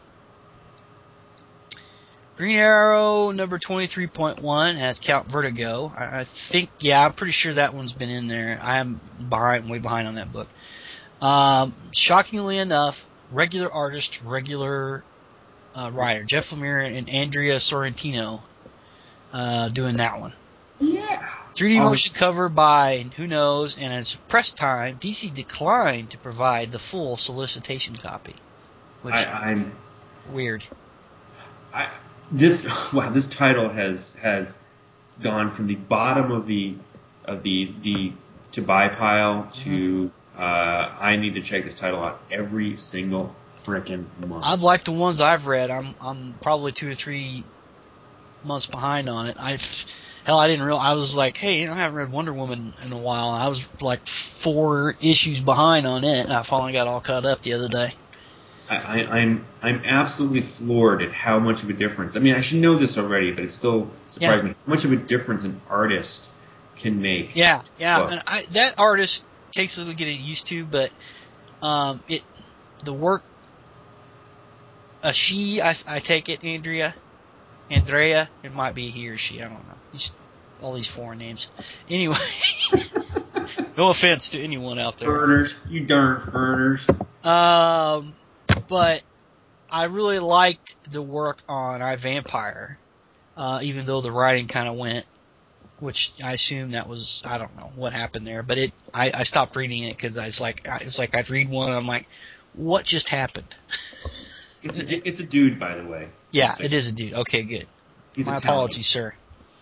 [SPEAKER 1] Green Arrow number twenty-three point one has Count Vertigo. I, I think, yeah, I'm pretty sure that one's been in there. I am behind, way behind on that book. Um, shockingly enough, regular artist, regular uh, writer, Jeff Lemire and Andrea Sorrentino uh, doing that one.
[SPEAKER 2] yeah.
[SPEAKER 1] three D
[SPEAKER 2] Awesome.
[SPEAKER 1] motion cover by who knows, and as press time, D C declined to provide the full solicitation copy. Which
[SPEAKER 2] I, I'm
[SPEAKER 1] weird.
[SPEAKER 2] I, this wow this title has has gone from the bottom of the of the the to buy pile to uh, I need to check this title out every single frickin' month.
[SPEAKER 1] I've liked the ones I've read. I'm I'm probably two or three months behind on it. I've Hell, I didn't real. I was like, hey, you know, I haven't read Wonder Woman in a while. I was like four issues behind on it, and I finally got all caught up the other day.
[SPEAKER 2] I, I, I'm I'm absolutely floored at how much of a difference. I mean, I should know this already, but it still surprised
[SPEAKER 1] Yeah.
[SPEAKER 2] me how much of a difference an artist can make.
[SPEAKER 1] Yeah, yeah.
[SPEAKER 2] Well,
[SPEAKER 1] And I, that artist takes a little getting used to, but um, it the work. A she, I, I take it, Andrea, Andrea. It might be he or she. I don't know. These, all these foreign names. Anyway, no offense to anyone out there.
[SPEAKER 2] Furners, you darn furners.
[SPEAKER 1] Um, but I really liked the work on I, Vampire, uh, even though the writing kind of went, which I assume that was, I don't know what happened there, but it, I, I stopped reading it because I was like, I was like, I'd read one and I'm like, what just happened?
[SPEAKER 2] It's a, it's a dude, by the way.
[SPEAKER 1] Yeah, it is a dude. Okay, good.
[SPEAKER 2] He's
[SPEAKER 1] My
[SPEAKER 2] Italian.
[SPEAKER 1] apologies, sir.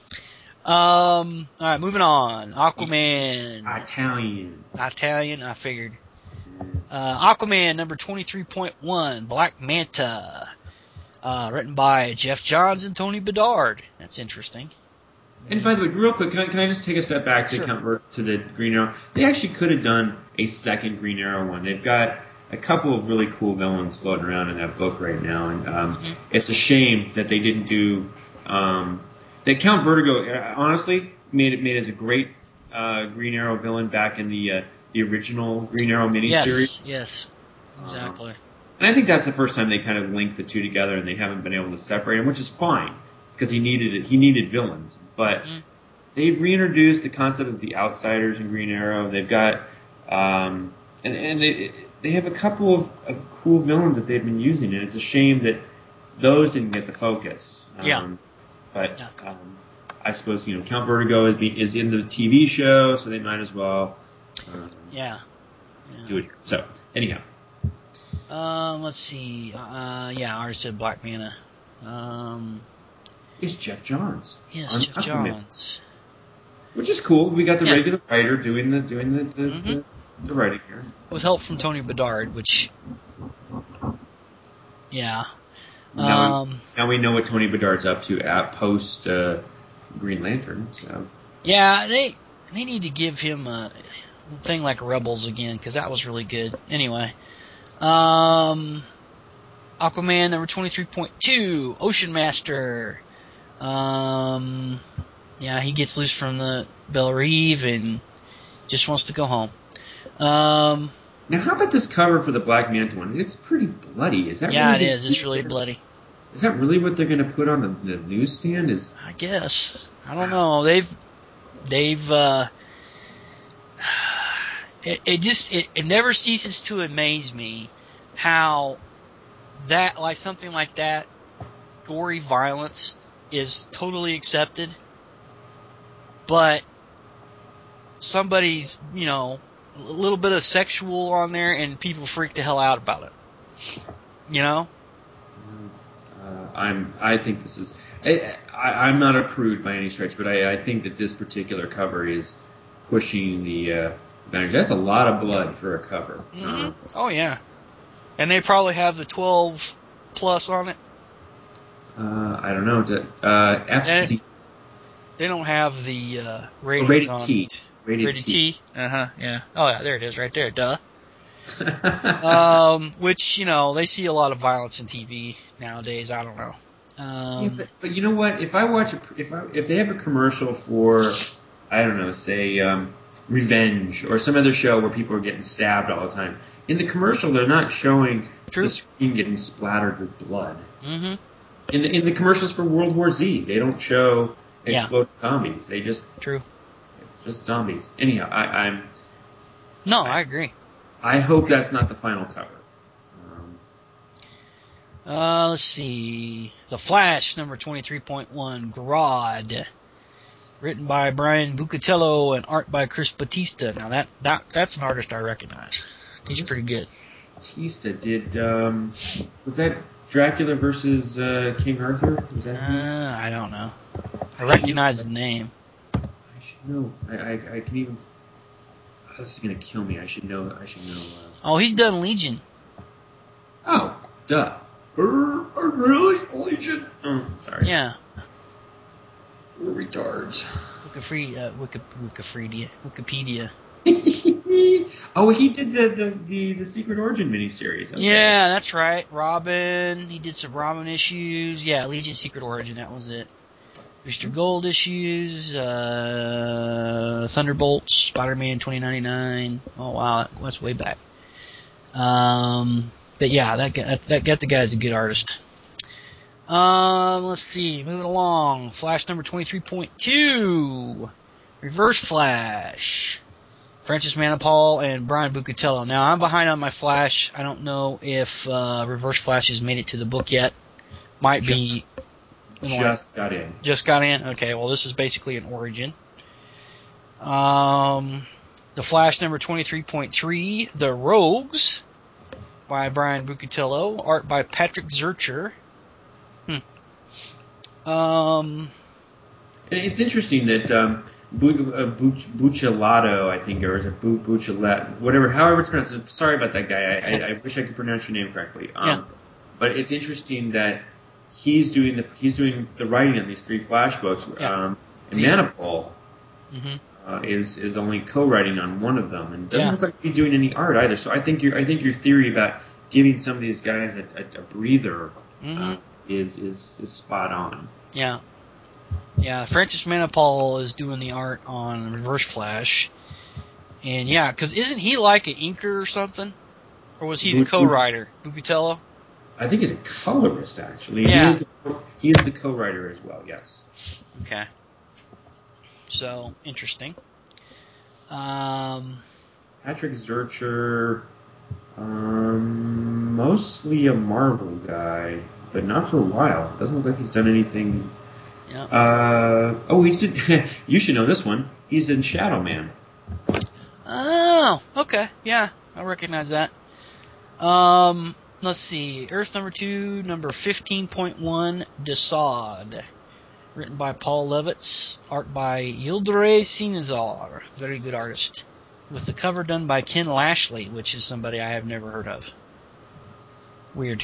[SPEAKER 1] Um, alright, moving on. Aquaman.
[SPEAKER 2] Italian.
[SPEAKER 1] Italian, I figured. Uh, Aquaman number twenty-three point one, Black Manta. Uh, written by Jeff Johns and Tony Bedard. That's interesting.
[SPEAKER 2] And by the way, real quick, can I, can I just take a step back to
[SPEAKER 1] Sure.
[SPEAKER 2] convert to the Green Arrow? They actually could have done a second Green Arrow one. They've got a couple of really cool villains floating around in that book right now, and um, mm-hmm. it's a shame that they didn't do. Um, that Count Vertigo, uh, honestly, made it made as a great uh, Green Arrow villain back in the uh, the original Green Arrow miniseries.
[SPEAKER 1] Yes, yes, exactly.
[SPEAKER 2] Um, and I think that's the first time they kind of linked the two together, and they haven't been able to separate them, which is fine because he needed it. He needed villains, but mm-hmm. they've reintroduced the concept of the Outsiders in Green Arrow. They've got um, and and they they have a couple of, of cool villains that they've been using, and it's a shame that those didn't get the focus. Um,
[SPEAKER 1] yeah.
[SPEAKER 2] But
[SPEAKER 1] yeah.
[SPEAKER 2] Um, I suppose you know Count Vertigo is, is in the T V show, so they might as well um,
[SPEAKER 1] yeah. yeah.
[SPEAKER 2] do it. So anyhow.
[SPEAKER 1] Um, let's see. Uh, yeah, I already said Black Manta. Um,
[SPEAKER 2] it's Jeff Johns.
[SPEAKER 1] Yes, Jeff Johns.
[SPEAKER 2] Which is cool. We got the
[SPEAKER 1] yeah.
[SPEAKER 2] regular writer doing the doing the the,
[SPEAKER 1] mm-hmm.
[SPEAKER 2] the, the writing here.
[SPEAKER 1] With help from Tony Bedard, which yeah.
[SPEAKER 2] Now,
[SPEAKER 1] um,
[SPEAKER 2] we, now we know what Tony Bedard's up to at post uh, Green Lantern. So
[SPEAKER 1] yeah, they they need to give him a thing like Rebels again because that was really good. Anyway. Um, Aquaman number twenty-three point two, Ocean Master. Um, yeah, he gets loose from the Belle Reve and just wants to go home. Um,
[SPEAKER 2] now, how about this cover for the Black Manta one? It's pretty bloody. Is that
[SPEAKER 1] yeah,
[SPEAKER 2] really
[SPEAKER 1] it is. It's really bloody.
[SPEAKER 2] Is that really what they're going to put on the, the newsstand? Is
[SPEAKER 1] I guess. I don't know. They've they've uh, it, it just it, it never ceases to amaze me how that like something like that gory violence is totally accepted, but somebody's, you know, a little bit of sexual on there and people freak the hell out about it. You know?
[SPEAKER 2] Uh, I'm. I think this is. I, I, I'm not a prude by any stretch, but I, I think that this particular cover is pushing the uh, boundaries. That's a lot of blood for a cover.
[SPEAKER 1] Mm-hmm.
[SPEAKER 2] Uh,
[SPEAKER 1] oh yeah, and they probably have the twelve plus on it.
[SPEAKER 2] Uh, I don't know. Uh, F C.
[SPEAKER 1] They don't have the uh, ratings
[SPEAKER 2] oh, rated
[SPEAKER 1] on
[SPEAKER 2] T.
[SPEAKER 1] it.
[SPEAKER 2] Rated,
[SPEAKER 1] rated
[SPEAKER 2] T.
[SPEAKER 1] T. Uh huh. Yeah. Oh yeah, there it is, right there. Duh. um, which you know they see a lot of violence in T V nowadays. I don't know. Um,
[SPEAKER 2] yeah, but, but you know what? If I watch a, if I, if they have a commercial for, I don't know, say um, Revenge or some other show where people are getting stabbed all the time, in the commercial they're not showing
[SPEAKER 1] True.
[SPEAKER 2] the screen getting splattered with blood.
[SPEAKER 1] Mm-hmm.
[SPEAKER 2] In the, in the commercials for World War Z, they don't show exploding
[SPEAKER 1] yeah.
[SPEAKER 2] zombies. They just
[SPEAKER 1] True.
[SPEAKER 2] It's just zombies. Anyhow, I, I'm.
[SPEAKER 1] No,
[SPEAKER 2] I,
[SPEAKER 1] I agree.
[SPEAKER 2] I hope that's not the final cover. Um,
[SPEAKER 1] uh, let's see. The Flash, number twenty-three point one, Grodd. Written by Brian Bucatello and art by Chris Batista. Now that, that that's an artist I recognize. He's pretty good.
[SPEAKER 2] Batista did. Um, was that Dracula versus uh, King Arthur? Was that
[SPEAKER 1] uh, I don't know. I recognize the name.
[SPEAKER 2] I should know. I I, I can even. Oh, this is gonna kill me. I should know. I should know. Uh,
[SPEAKER 1] oh, he's done Legion.
[SPEAKER 2] Oh, duh. Er, er, really? Legion? Oh, sorry.
[SPEAKER 1] Yeah.
[SPEAKER 2] We're retards.
[SPEAKER 1] Wikipedia, uh, Wiki, Wikipedia, Wikipedia.
[SPEAKER 2] Oh, he did the, the, the, the Secret Origin miniseries. Okay.
[SPEAKER 1] Yeah, that's right. Robin. He did some Robin issues. Yeah, Legion Secret Origin. That was it. Mister Gold issues. Uh, Thunderbolts. Spider-Man twenty ninety-nine. Oh wow, that's way back. Um, but yeah, that that that, that the guy's a good artist. Um, let's see. Moving along. Flash number twenty-three point two. Reverse Flash. Francis Manapul and Brian Bucatello. Now, I'm behind on my Flash. I don't know if uh, Reverse Flash has made it to the book yet. Might
[SPEAKER 2] just,
[SPEAKER 1] be.
[SPEAKER 2] Just got in.
[SPEAKER 1] Just got in? Okay, well, this is basically an origin. Um, the Flash number twenty-three point three, The Rogues, by Brian Bucatello. Art by Patrick Zurcher. Hmm. Um,
[SPEAKER 2] it's interesting that... Um, Bu- uh, Buch- Buccellato, I think, or is it Bu- Buccellato, whatever, however it's pronounced. Sorry about that guy. I, I, I wish I could pronounce your name correctly. Um,
[SPEAKER 1] yeah.
[SPEAKER 2] But it's interesting that he's doing the he's doing the writing on these three Flash books.
[SPEAKER 1] Yeah.
[SPEAKER 2] Um, and Manapul
[SPEAKER 1] mm-hmm.
[SPEAKER 2] uh, is is only co-writing on one of them, and doesn't
[SPEAKER 1] yeah.
[SPEAKER 2] look like he's doing any art either. So I think your I think your theory about giving some of these guys a, a, a breather
[SPEAKER 1] mm-hmm.
[SPEAKER 2] uh, is, is is spot on.
[SPEAKER 1] Yeah. Yeah, Francis Manapul is doing the art on Reverse Flash. And yeah, because isn't he like an inker or something? Or was he the co-writer? Bucatello?
[SPEAKER 2] I think he's a colorist, actually.
[SPEAKER 1] Yeah.
[SPEAKER 2] He is, the, he is the co-writer as well, yes.
[SPEAKER 1] Okay. So, interesting. Um,
[SPEAKER 2] Patrick Zurcher, um, mostly a Marvel guy, but not for a while. Doesn't look like he's done anything.
[SPEAKER 1] Yeah.
[SPEAKER 2] Uh, oh, he's did. You should know this one. He's in Shadow Man.
[SPEAKER 1] Oh, okay. Yeah, I recognize that. Um, let's see. Earth number two, number fifteen point one, Desaad. Written by Paul Levitz. Art by Yildiray Sinazar. Very good artist. With the cover done by Ken Lashley, which is somebody I have never heard of. Weird.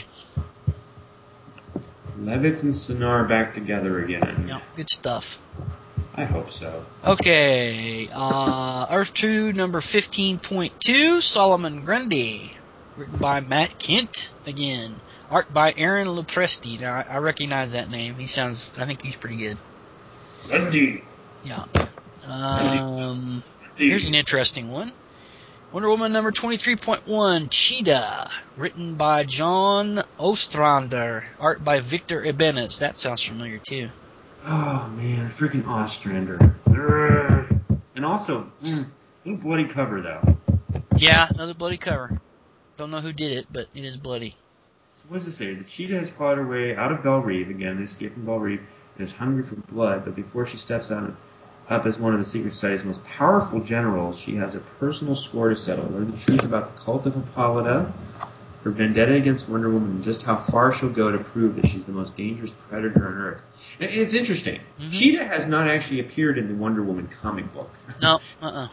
[SPEAKER 2] Levitz and Sinar back together again.
[SPEAKER 1] Yeah, good stuff.
[SPEAKER 2] I hope so.
[SPEAKER 1] Okay, uh, Earth two, number fifteen point two, Solomon Grundy. Written by Matt Kent, again. Art by Aaron Lopresti. Now, I, I recognize that name. He sounds, I think he's pretty good.
[SPEAKER 2] Grundy.
[SPEAKER 1] Yeah. Um, here's an interesting one. Wonder Woman number twenty-three point one, Cheetah. Written by John Ostrander. Art by Victor Ibanez. That sounds familiar, too.
[SPEAKER 2] Oh, man, freaking Ostrander. And also, mm, little bloody cover, though.
[SPEAKER 1] Yeah, another bloody cover. Don't know who did it, but it is bloody.
[SPEAKER 2] What does it say? The cheetah has clawed her way out of Belle Reve, again, they escaped from Belle Reve, and is hungry for blood, but before she steps on up as one of the Secret Society's most powerful generals, she has a personal score to settle. Learn the truth about the cult of Hippolyta, her vendetta against Wonder Woman, and just how far she'll go to prove that she's the most dangerous predator on Earth. And it's interesting. Mm-hmm. Cheetah has not actually appeared in the Wonder Woman comic book.
[SPEAKER 1] No, uh-uh.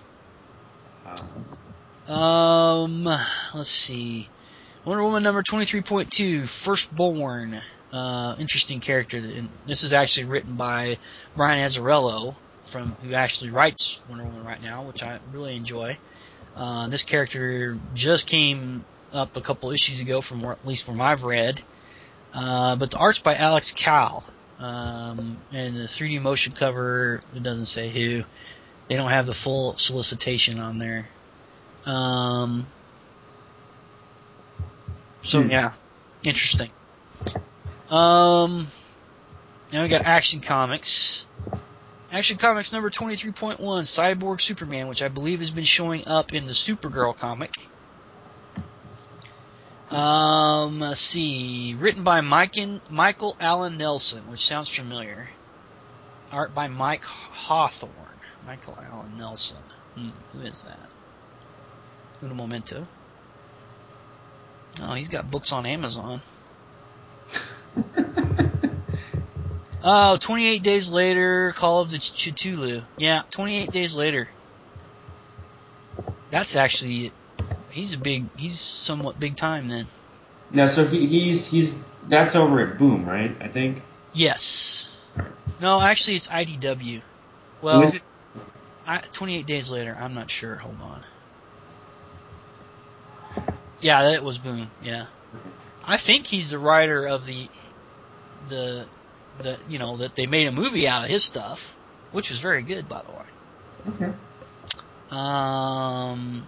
[SPEAKER 1] Um, um let's see. Wonder Woman number twenty-three point two, Firstborn. Uh, interesting character. And this is actually written by Brian Azzarello, from who actually writes Wonder Woman right now, which I really enjoy. Uh, this character just came up a couple issues ago, from at least from I've read. Uh, but the art's by Alex Cal. Um, and the three D motion cover, it doesn't say who. They don't have the full solicitation on there. Um, so hmm. yeah, interesting. Um, now we got Action Comics. Action Comics number twenty-three point one, Cyborg Superman, which I believe has been showing up in the Supergirl comic. Um, let's see. Written by Mike and, Michael Allen Nelson, which sounds familiar. Art by Mike Hawthorne. Michael Allen Nelson. Hmm, who is that? Un momento. Oh, he's got books on Amazon. Oh, twenty-eight Days Later, Call of the Cthulhu. Yeah, twenty-eight Days Later. That's actually, he's a big, he's somewhat big time then.
[SPEAKER 2] No, so he, he's, he's, that's over at Boom, right? I think?
[SPEAKER 1] Yes. No, actually, it's I D W. Well,
[SPEAKER 2] Who is it?
[SPEAKER 1] I, twenty-eight Days Later. I'm not sure. Hold on. Yeah, that was Boom. Yeah, I think he's the writer of the the the you know that they made a movie out of his stuff, which was very good, by the way.
[SPEAKER 2] Okay.
[SPEAKER 1] Um,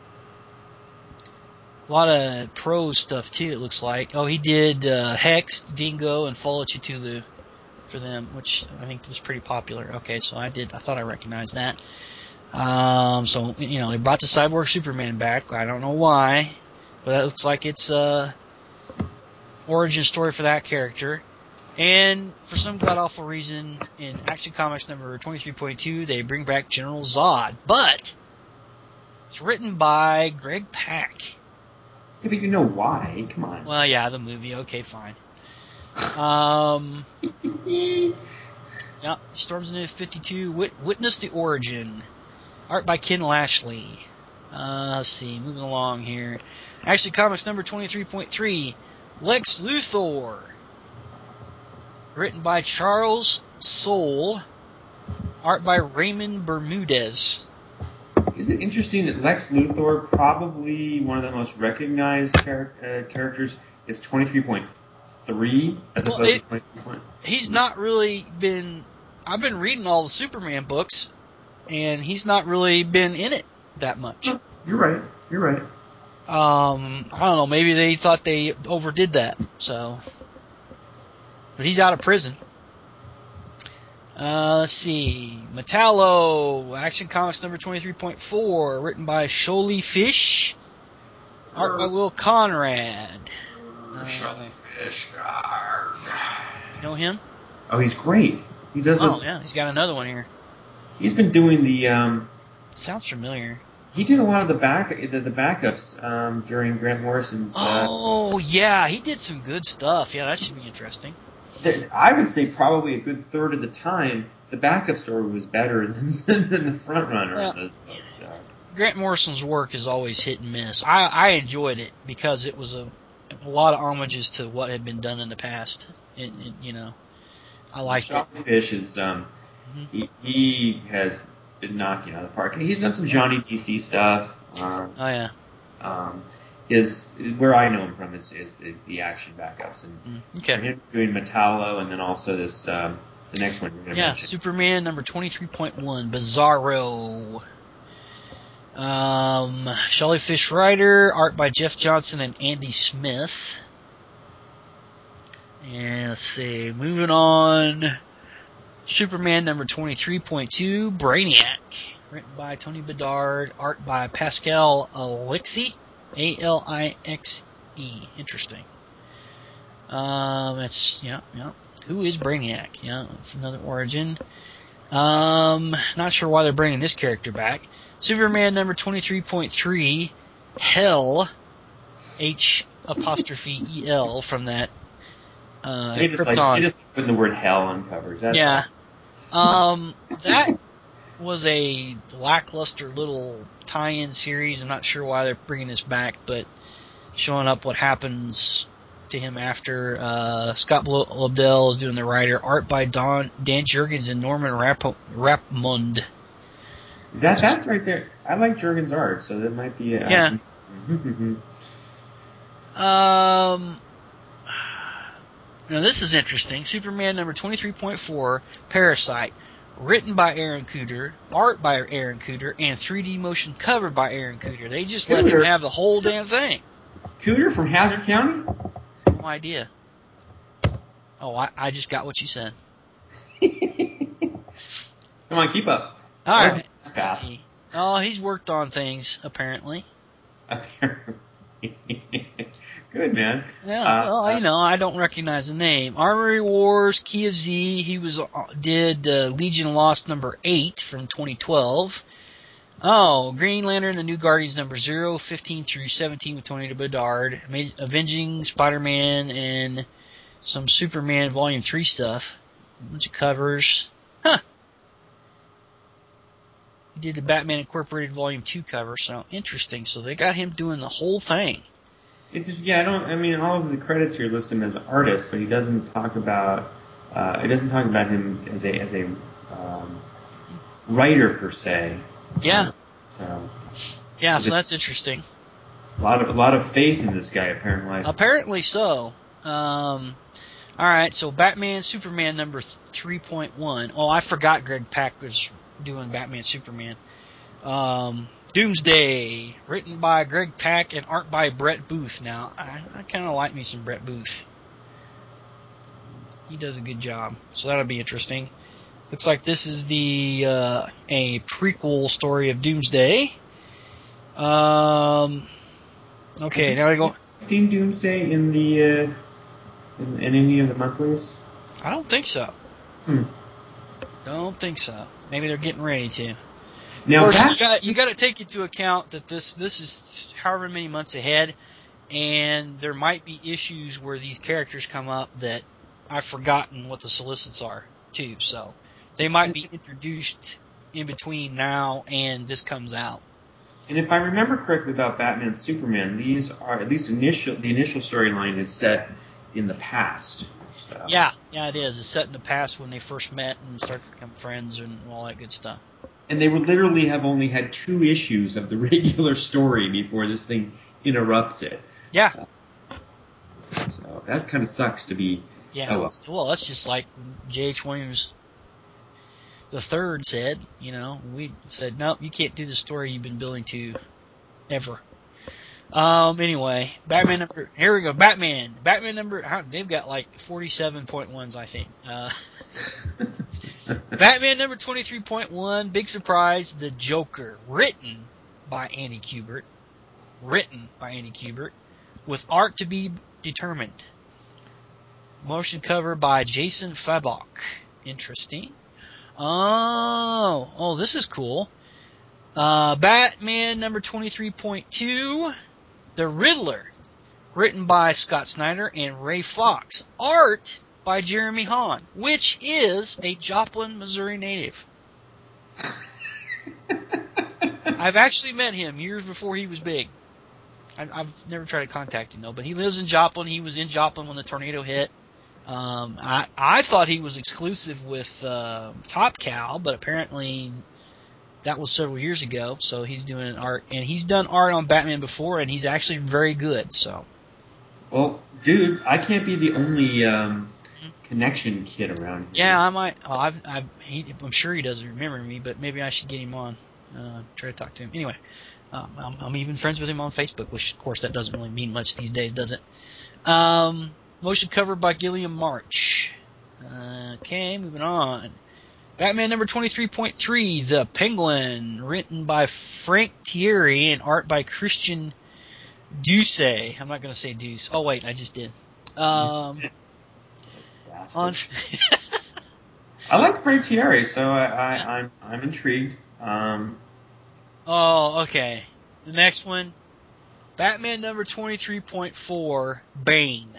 [SPEAKER 1] a lot of prose stuff too. It looks like. Oh, he did uh, Hex, Dingo, and Follow Cthulhu for them, which I think was pretty popular. Okay, so I did. I thought I recognized that. Um, so you know they brought the Cyborg Superman back. I don't know why, but it looks like it's a origin story for that character. And for some god awful reason, in Action Comics number twenty-three point two, they bring back General Zod, but it's written by Greg Pak.
[SPEAKER 2] Yeah, but you know why? Come on.
[SPEAKER 1] Well, yeah, the movie. Okay, fine. Um, yeah, Storms into fifty-two. Wit- Witness the Origin. Art by Ken Lashley. Uh, let's see, moving along here. Action Comics number twenty-three point three. Lex Luthor. Written by Charles Soule. Art by Raymond Bermudez.
[SPEAKER 2] Is it interesting that Lex Luthor, probably one of the most recognized char- uh, characters, is twenty-three point three as
[SPEAKER 1] Well,
[SPEAKER 2] opposed
[SPEAKER 1] it,
[SPEAKER 2] to twenty-three point?
[SPEAKER 1] he's not really been... I've been reading all the Superman books, and he's not really been in it that much.
[SPEAKER 2] Oh, you're right. You're right.
[SPEAKER 1] Um, I don't know, maybe they thought they overdid that, so... But he's out of prison. Uh, let's see. Metallo, Action Comics number twenty-three point four, written by Sholly Fish. Art by Will Conrad. Uh,
[SPEAKER 2] Sholly Fish.
[SPEAKER 1] You know him?
[SPEAKER 2] Oh, he's great. He does
[SPEAKER 1] Oh,
[SPEAKER 2] those.
[SPEAKER 1] yeah, he's got another one here.
[SPEAKER 2] He's been doing the. Um,
[SPEAKER 1] Sounds familiar.
[SPEAKER 2] he did a lot of the back the, the backups um, during Grant Morrison's. Uh,
[SPEAKER 1] Oh, yeah, he did some good stuff. Yeah, that should be interesting.
[SPEAKER 2] there, I would say probably a good third of the time, the backup story was better than, than the front runner.
[SPEAKER 1] Well,
[SPEAKER 2] of those books, so.
[SPEAKER 1] Grant Morrison's work is always hit and miss. I, I enjoyed it because it was a, a lot of homages to what had been done in the past. It, it, you know, I liked it.
[SPEAKER 2] Fish is um,
[SPEAKER 1] Mm-hmm.
[SPEAKER 2] he, he has been knocking out of the park. And he's done some Johnny D C stuff. Um,
[SPEAKER 1] Oh, yeah.
[SPEAKER 2] um, his where I know him from is, is the, the action backups, and
[SPEAKER 1] Mm,
[SPEAKER 2] for
[SPEAKER 1] okay.
[SPEAKER 2] him doing Metallo, and then also this um, the next one you're going to
[SPEAKER 1] Yeah,
[SPEAKER 2] mention.
[SPEAKER 1] Superman number twenty-three point one, Bizarro. Um, Sholly Fish writer, art by Jeff Johnson and Andy Smith. And let's see, moving on. Superman number twenty-three point two, Brainiac. Written by Tony Bedard, art by Pascal Alixi. A L I X E. Interesting. Um, it's, yeah, yeah. Who is Brainiac? Yeah, another origin. Um, not sure why they're bringing this character back. Superman number twenty-three point three, Hell, H apostrophe E L from that, uh,
[SPEAKER 2] They just
[SPEAKER 1] Krypton.
[SPEAKER 2] like they just put the word hell on covers. That's
[SPEAKER 1] Yeah.
[SPEAKER 2] all.
[SPEAKER 1] Um, that was a lackluster little tie-in series. I'm not sure why they're bringing this back, but showing up what happens to him after. Uh, Scott Lobdell is doing the writer. Art by Don, Dan Jurgens and Norman Rapp- Rappmund.
[SPEAKER 2] That that's right there. I like Jurgens' art, so that might be. Uh,
[SPEAKER 1] Yeah. Um. Now this is interesting. Superman number twenty-three point four, Parasite. Written by Aaron Cooter, art by Aaron Cooter, and three D motion cover by Aaron Cooter. They just let him have the whole damn thing.
[SPEAKER 2] Cooter from Hazard County?
[SPEAKER 1] No idea. Oh, I, I just got what you said.
[SPEAKER 2] Come on, keep up.
[SPEAKER 1] All right. Let's see. Oh, he's worked on things, apparently.
[SPEAKER 2] Good, man.
[SPEAKER 1] Yeah,
[SPEAKER 2] Uh,
[SPEAKER 1] well,
[SPEAKER 2] uh,
[SPEAKER 1] you know, I don't recognize the name. Armory Wars, Key of Z, he was uh, did uh, Legion Lost number eight from twenty twelve. Oh, Green Lantern, The New Guardians number zero, fifteen through seventeen with Tony Bedard. Avenging Spider-Man and some Superman Volume three stuff. A bunch of covers. Huh. He did the Batman Incorporated Volume two cover, so interesting. So they got him doing the whole thing.
[SPEAKER 2] It's yeah, I don't. I mean, all of the credits here list him as an artist, but he doesn't talk about Uh, it doesn't talk about him as a as a um, writer per se.
[SPEAKER 1] Yeah.
[SPEAKER 2] So,
[SPEAKER 1] yeah, so that's interesting.
[SPEAKER 2] A lot of a lot of faith in this guy, apparently.
[SPEAKER 1] Apparently so. Um, all right, so Batman Superman number three point one. Oh, I forgot Greg Pak was doing Batman Superman. Um, Doomsday, written by Greg Pak and art by Brett Booth. Now, I, I kind of like me some Brett Booth. He does a good job, so that'll be interesting. Looks like this is the uh, a prequel story of Doomsday. Um, okay, now we go.
[SPEAKER 2] Seen Doomsday in the uh, in, in any of the monthlies?
[SPEAKER 1] I don't think so.
[SPEAKER 2] Hmm.
[SPEAKER 1] Don't think so. Maybe they're getting ready to.
[SPEAKER 2] Now,
[SPEAKER 1] of course,
[SPEAKER 2] that,
[SPEAKER 1] you got you got to take into account that this this is however many months ahead, and there might be issues where these characters come up that I've forgotten what the solicits are too. So they might be introduced in between now and this comes out.
[SPEAKER 2] And if I remember correctly about Batman Superman, these are at least initial the initial storyline is set in the past. So.
[SPEAKER 1] Yeah, yeah, it is. It's set in the past when they first met and started to become friends and all that good stuff.
[SPEAKER 2] And they would literally have only had two issues of the regular story before this thing interrupts it.
[SPEAKER 1] Yeah.
[SPEAKER 2] Uh, so that kind of sucks to be.
[SPEAKER 1] Yeah.
[SPEAKER 2] Oh, well.
[SPEAKER 1] well, that's just like J H. Williams the third said, you know, we said, nope, you can't do the story you've been building to ever. Um, anyway, Batman number, here we go, Batman. Batman number, they've got like forty-seven point ones, I think. Uh, Batman number twenty-three point one, big surprise, The Joker, written by Andy Kubert. Written by Andy Kubert, with art to be determined. Motion cover by Jason Fabok. Interesting. Oh, oh, this is cool. Uh, Batman number twenty-three point two, The Riddler, written by Scott Snyder and Ray Fox. Art by Jeremy Hahn, which is a Joplin, Missouri native. I've actually met him years before he was big. I, I've never tried to contact him, though, but he lives in Joplin. He was in Joplin when the tornado hit. Um, I, I thought he was exclusive with uh, Top Cow, but apparently that was several years ago, so he's doing an art. And he's done art on Batman before, and he's actually very good. So,
[SPEAKER 2] Well, dude, I can't be the only um, connection kid around here.
[SPEAKER 1] Yeah, I might. Well, I've, I've, he, I'm sure he doesn't remember me, but maybe I should get him on, uh, try to talk to him. Anyway, um, I'm, I'm even friends with him on Facebook, which, of course, that doesn't really mean much these days, does it? Um, motion cover by Gilliam March. Uh, okay, moving on. Batman number twenty-three point three, The Penguin, written by Frank Thierry and art by Christian Duce. I'm not going to say Deuce. Oh, wait, I just did. Um, on,
[SPEAKER 2] I like Frank Thierry, so I, I, I'm I'm intrigued. Um,
[SPEAKER 1] oh, okay. The next one, Batman number twenty-three point four, Bane.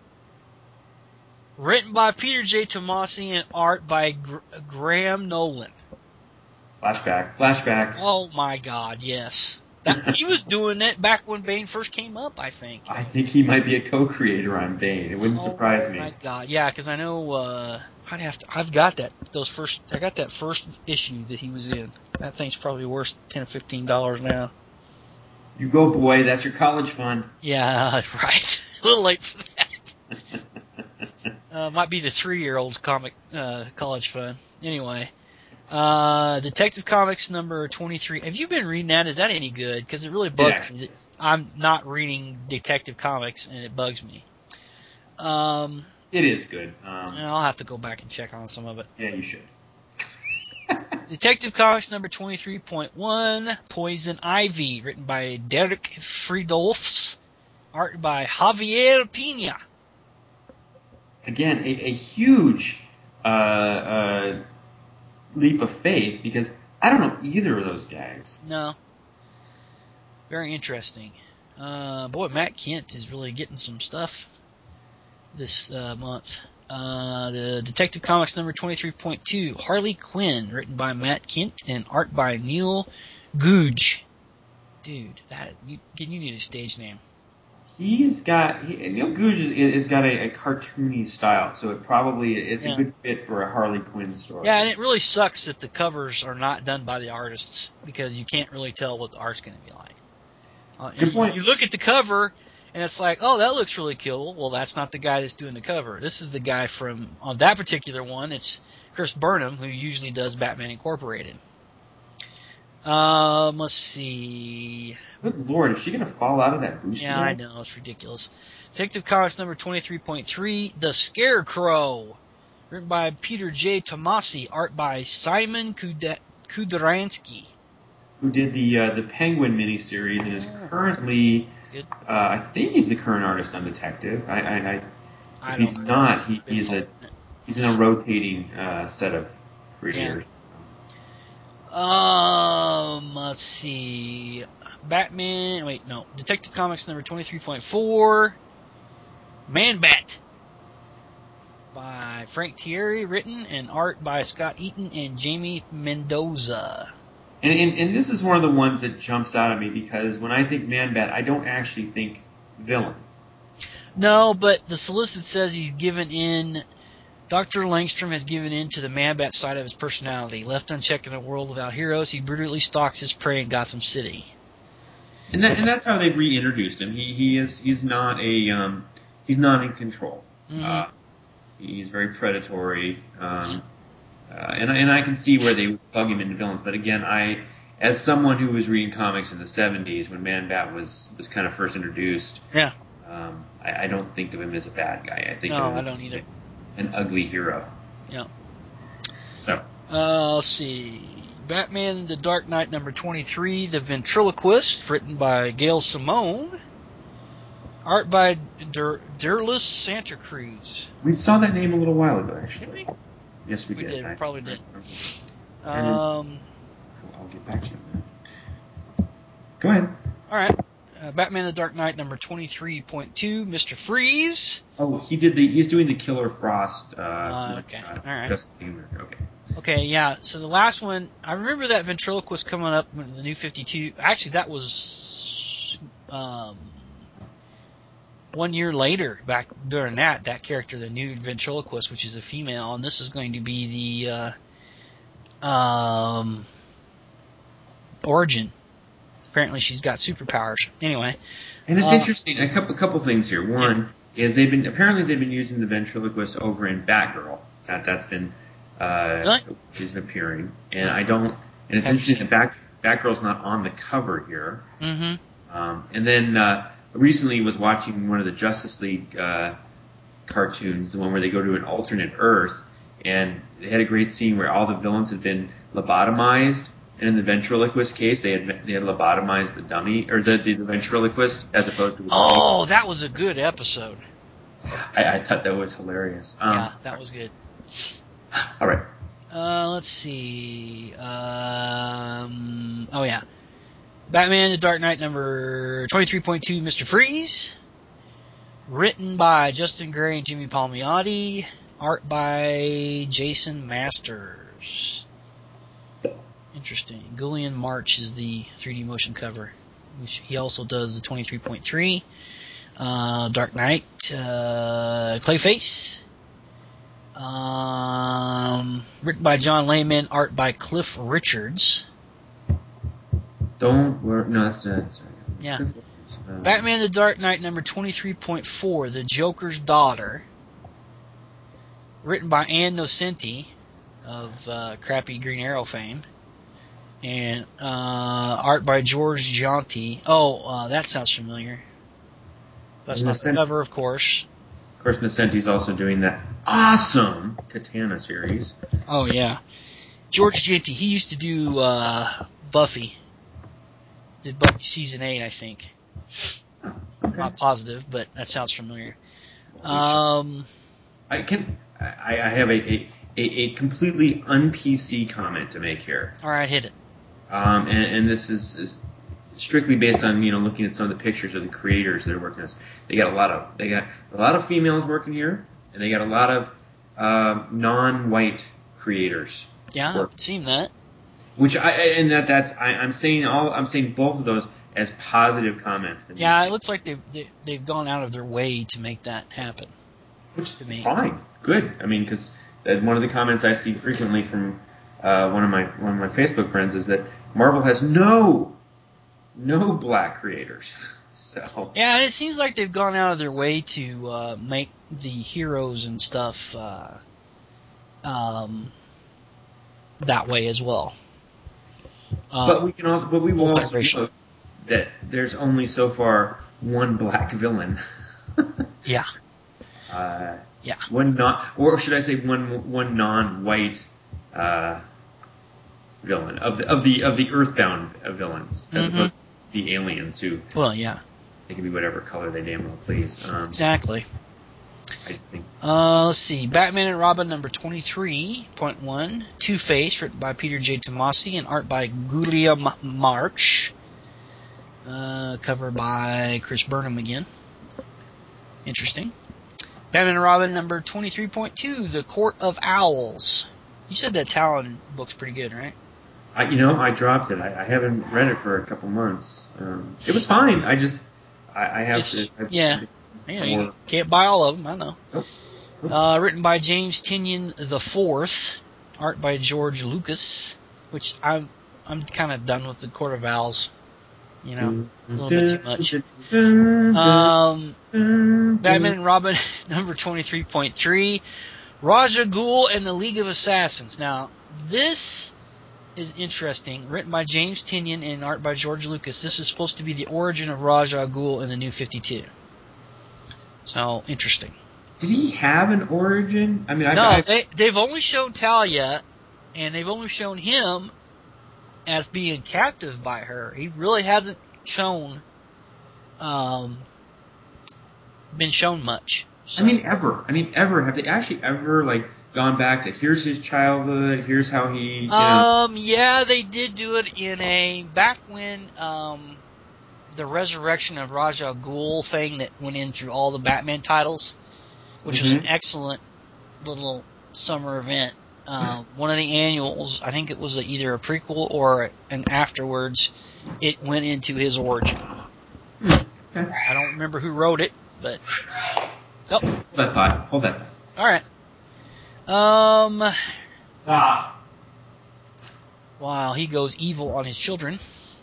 [SPEAKER 1] Written by Peter J. Tomasi and art by Gr- Graham Nolan.
[SPEAKER 2] Flashback, flashback.
[SPEAKER 1] Oh my God, yes. That, he was doing that back when Bane first came up, I think.
[SPEAKER 2] I think he might be a co-creator on Bane. It wouldn't
[SPEAKER 1] oh,
[SPEAKER 2] surprise me.
[SPEAKER 1] Oh my God, yeah, because I know uh, I'd have to. I've got that. Those first. I got that first issue that he was in. That thing's probably worth ten or fifteen dollars now.
[SPEAKER 2] You go, boy. That's your college fund.
[SPEAKER 1] Yeah, right. A little late for that. uh, might be the three-year-old's comic uh, college fund. Anyway. Uh, Detective Comics number twenty-three. Have you been reading that? Is that any good? Because it really bugs
[SPEAKER 2] Yeah.
[SPEAKER 1] me that I'm not reading Detective Comics, and it bugs me. Um,
[SPEAKER 2] it is good. Um,
[SPEAKER 1] I'll have to go back and check on some of it.
[SPEAKER 2] Yeah, you should.
[SPEAKER 1] Detective Comics number twenty-three point one, Poison Ivy, written by Derek Friedolfs, art by Javier Pina.
[SPEAKER 2] Again, a, a huge uh, uh, leap of faith because I don't know either of those guys.
[SPEAKER 1] No. Very interesting. Uh, boy, Matt Kent is really getting some stuff this uh, month. Uh, the Detective Comics number twenty-three point two, Harley Quinn, written by Matt Kent and art by Neil Googe. Dude, that you, you need a stage name.
[SPEAKER 2] He's got he, Neil Gaiman is, is got a, a cartoony style, so it probably it's
[SPEAKER 1] Yeah.
[SPEAKER 2] a good fit for a Harley Quinn story.
[SPEAKER 1] Yeah, and it really sucks that the covers are not done by the artists because you can't really tell what the art's going to be like. Uh,
[SPEAKER 2] Good
[SPEAKER 1] you,
[SPEAKER 2] point.
[SPEAKER 1] you look at the cover and it's like, oh, that looks really cool. Well, that's not the guy that's doing the cover. This is the guy from on that particular one. It's Chris Burnham, who usually does Batman Incorporated. Um, let's see.
[SPEAKER 2] Good lord, is she gonna fall out of that booster?
[SPEAKER 1] Yeah, I know, it's ridiculous. Detective Comics number twenty-three point three, The Scarecrow. Written by Peter J. Tomasi, art by Simon Kud- Kudransky.
[SPEAKER 2] Who did the uh, the Penguin miniseries and is
[SPEAKER 1] Oh.
[SPEAKER 2] currently,
[SPEAKER 1] Good.
[SPEAKER 2] uh, I think he's the current artist on Detective. I, I, I
[SPEAKER 1] I
[SPEAKER 2] if
[SPEAKER 1] don't
[SPEAKER 2] he's
[SPEAKER 1] know.
[SPEAKER 2] not, he,
[SPEAKER 1] Been
[SPEAKER 2] he's a
[SPEAKER 1] following it.
[SPEAKER 2] he's in a rotating uh, set of creators.
[SPEAKER 1] Um, let's see. Batman, wait, no. Detective Comics number twenty-three point four. Man-Bat. By Frank Thierry, written, and art by Scott Eaton and Jamie Mendoza.
[SPEAKER 2] And, and and this is one of the ones that jumps out at me because when I think Man-Bat, I don't actually think villain.
[SPEAKER 1] No, but the solicit says he's given in. Doctor Langstrom has given in to the Man-Bat side of his personality. Left unchecked in a world without heroes, he brutally stalks his prey in Gotham City.
[SPEAKER 2] And that and that's how they've reintroduced him. He he is he's not a um he's not in control.
[SPEAKER 1] Mm-hmm.
[SPEAKER 2] Uh, he's very predatory. Um, uh, and and I can see where they would plug him into villains. But again, I as someone who was reading comics in the seventies when Man-Bat was was kind of first introduced,
[SPEAKER 1] Yeah.
[SPEAKER 2] um, I, I don't think of him as a bad guy. I think
[SPEAKER 1] No,
[SPEAKER 2] of him
[SPEAKER 1] I don't either.
[SPEAKER 2] an ugly hero.
[SPEAKER 1] Yeah.
[SPEAKER 2] So
[SPEAKER 1] Uh, let's see. Batman The Dark Knight number twenty-three, The Ventriloquist, written by Gail Simone. Art by Dur- Durlis Santa Cruz.
[SPEAKER 2] we saw that name a little while ago, actually.
[SPEAKER 1] Did we?
[SPEAKER 2] Yes, we,
[SPEAKER 1] We
[SPEAKER 2] did.
[SPEAKER 1] did, we
[SPEAKER 2] I,
[SPEAKER 1] probably did.
[SPEAKER 2] I, I,
[SPEAKER 1] Um,
[SPEAKER 2] I'll get back to you on that. Go ahead.
[SPEAKER 1] alright. Uh, Batman The Dark Knight number twenty-three point two, Mister Freeze.
[SPEAKER 2] Oh, he did the. He's doing the Killer Frost. Uh,
[SPEAKER 1] Uh, okay.
[SPEAKER 2] uh,
[SPEAKER 1] All right.
[SPEAKER 2] Justice League America. Okay.
[SPEAKER 1] Okay, yeah. So the last one, I remember that ventriloquist coming up in the New fifty-two. Actually, that was um, one year later, back during that, that character, the new ventriloquist, which is a female, and this is going to be the uh, um, origin. Apparently, she's got superpowers. Anyway,
[SPEAKER 2] And it's
[SPEAKER 1] uh,
[SPEAKER 2] interesting. A couple, a couple things here. One yeah. is they've been apparently they've been using the ventriloquist over in Batgirl. That that's been uh,
[SPEAKER 1] really?
[SPEAKER 2] she's been appearing, and
[SPEAKER 1] Yeah.
[SPEAKER 2] I don't. And it's
[SPEAKER 1] Haven't
[SPEAKER 2] interesting that Bat, Batgirl's not on the cover here.
[SPEAKER 1] Mm-hmm.
[SPEAKER 2] Um, and then uh, recently was watching one of the Justice League uh, cartoons, the one where they go to an alternate Earth, and they had a great scene where all the villains had been lobotomized. And in the ventriloquist case, they had they had lobotomized the dummy or the, the ventriloquist as opposed to. The
[SPEAKER 1] Oh, that was a good episode.
[SPEAKER 2] I, I thought that was hilarious. Um,
[SPEAKER 1] Yeah, that was good.
[SPEAKER 2] All right.
[SPEAKER 1] Uh, let's see. Um, oh yeah, Batman: The Dark Knight number twenty-three point two, Mister Freeze. Written by Justin Gray and Jimmy Palmiotti. Art by Jason Masters. Interesting. Gillian March is the three D motion cover. Which he also does the twenty-three point three. Uh, Dark Knight. Uh, Clayface. Um, written by John Layman. Art by Cliff Richards.
[SPEAKER 2] Don't worry. No, that's not. Sorry.
[SPEAKER 1] Yeah.
[SPEAKER 2] Um,
[SPEAKER 1] Batman: The Dark Knight number twenty-three point four. The Joker's Daughter. Written by Ann Nocenti of uh, crappy Green Arrow fame. And uh, art by George Gianti. Oh, uh, that sounds familiar. That's not the cover, of course.
[SPEAKER 2] Of course, Nocenti's also doing that awesome Katana series.
[SPEAKER 1] Oh, yeah. George Gianti, he used to do uh, Buffy. Did Buffy season eight, I think.
[SPEAKER 2] Okay.
[SPEAKER 1] Not positive, but that sounds familiar. Um,
[SPEAKER 2] I can. I, I have a, a, a, a completely un-P C comment to make here.
[SPEAKER 1] All right, hit it.
[SPEAKER 2] Um, and, and this is, is strictly based on you know looking at some of the pictures of the creators that are working on this. They got a lot of they got a lot of females working here, and they got a lot of uh, non-white creators.
[SPEAKER 1] Yeah,
[SPEAKER 2] working.
[SPEAKER 1] it seemed that.
[SPEAKER 2] Which I and that that's I, I'm saying all I'm saying both of those as positive comments. To me.
[SPEAKER 1] Yeah, it looks like they've they, they've gone out of their way to make that happen.
[SPEAKER 2] Which
[SPEAKER 1] to me,
[SPEAKER 2] fine, good. I mean, because one of the comments I see frequently from uh, one of my one of my Facebook friends is that Marvel has no no black creators. So
[SPEAKER 1] yeah, and it seems like they've gone out of their way to uh, make the heroes and stuff uh, um, that way as well. Um,
[SPEAKER 2] but we can also, but we will also
[SPEAKER 1] multiracial.
[SPEAKER 2] note that there's only so far one black villain.
[SPEAKER 1] Yeah.
[SPEAKER 2] Uh,
[SPEAKER 1] yeah.
[SPEAKER 2] One not, or should I say one one non-white uh, villain of the of the of the Earthbound villains, as
[SPEAKER 1] mm-hmm.
[SPEAKER 2] opposed to the aliens who.
[SPEAKER 1] Well, yeah.
[SPEAKER 2] They can be whatever color they damn well please. Um,
[SPEAKER 1] exactly.
[SPEAKER 2] I think.
[SPEAKER 1] Uh, let's see. Batman and Robin number twenty-three point one. Two-Face, written by Peter J. Tomasi and art by Guillaume March. Uh, cover by Chris Burnham again. Interesting. Batman and Robin number twenty-three point two. The Court of Owls. You said that Talon book's pretty good, right?
[SPEAKER 2] I, you know, I dropped it. I, I haven't read it for a couple months. Um, it was fine. I just, I, I have
[SPEAKER 1] It's,
[SPEAKER 2] to. I,
[SPEAKER 1] yeah. You know, you can't buy all of them, I know.
[SPEAKER 2] Nope. Nope.
[SPEAKER 1] Uh, written by James Tynion the Fourth, art by George Lucas, which I'm I'm kind of done with the Court of Owls, you know, a little bit too much. Um, Batman and Robin number twenty-three point three, Raja Ghul and the League of Assassins. Now, this is interesting, written by James Tynion and art by George Lucas. This is supposed to be the origin of Raja Ghul in the New fifty-two. So, interesting.
[SPEAKER 2] Did he have an origin? I mean, I,
[SPEAKER 1] no,
[SPEAKER 2] I,
[SPEAKER 1] they they've only shown Talia, and they've only shown him as being captive by her. He really hasn't shown, um, been shown much. So.
[SPEAKER 2] I mean, ever. I mean, ever. Have they actually ever like gone back to here's his childhood, here's how he? You know.
[SPEAKER 1] Um, yeah, they did do it in a back when um the Resurrection of Raja Ghul thing that went in through all the Batman titles, which
[SPEAKER 2] mm-hmm.
[SPEAKER 1] was an excellent little summer event. Uh, one of the annuals, I think it was a, either a prequel or an afterwards, it went into his origin.
[SPEAKER 2] Okay.
[SPEAKER 1] I don't remember who wrote it, but... Oh.
[SPEAKER 2] Hold that thought. Hold that thought.
[SPEAKER 1] Alright. Um...
[SPEAKER 2] Ah.
[SPEAKER 1] Wow, he goes evil on his children.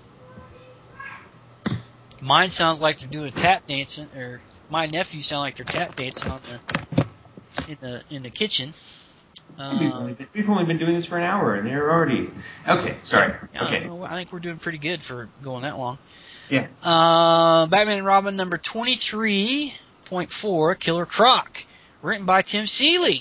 [SPEAKER 1] Mine sounds like they're doing tap dancing, or my nephews sound like they're tap dancing on the in the in the kitchen. Um,
[SPEAKER 2] we've, only been, we've only been doing this for an hour, and they're already okay. Sorry.
[SPEAKER 1] Yeah,
[SPEAKER 2] okay.
[SPEAKER 1] I, don't know, I think we're doing pretty good for going that long.
[SPEAKER 2] Yeah.
[SPEAKER 1] Uh, Batman and Robin number twenty-three point four, Killer Croc, written by Tim Seeley.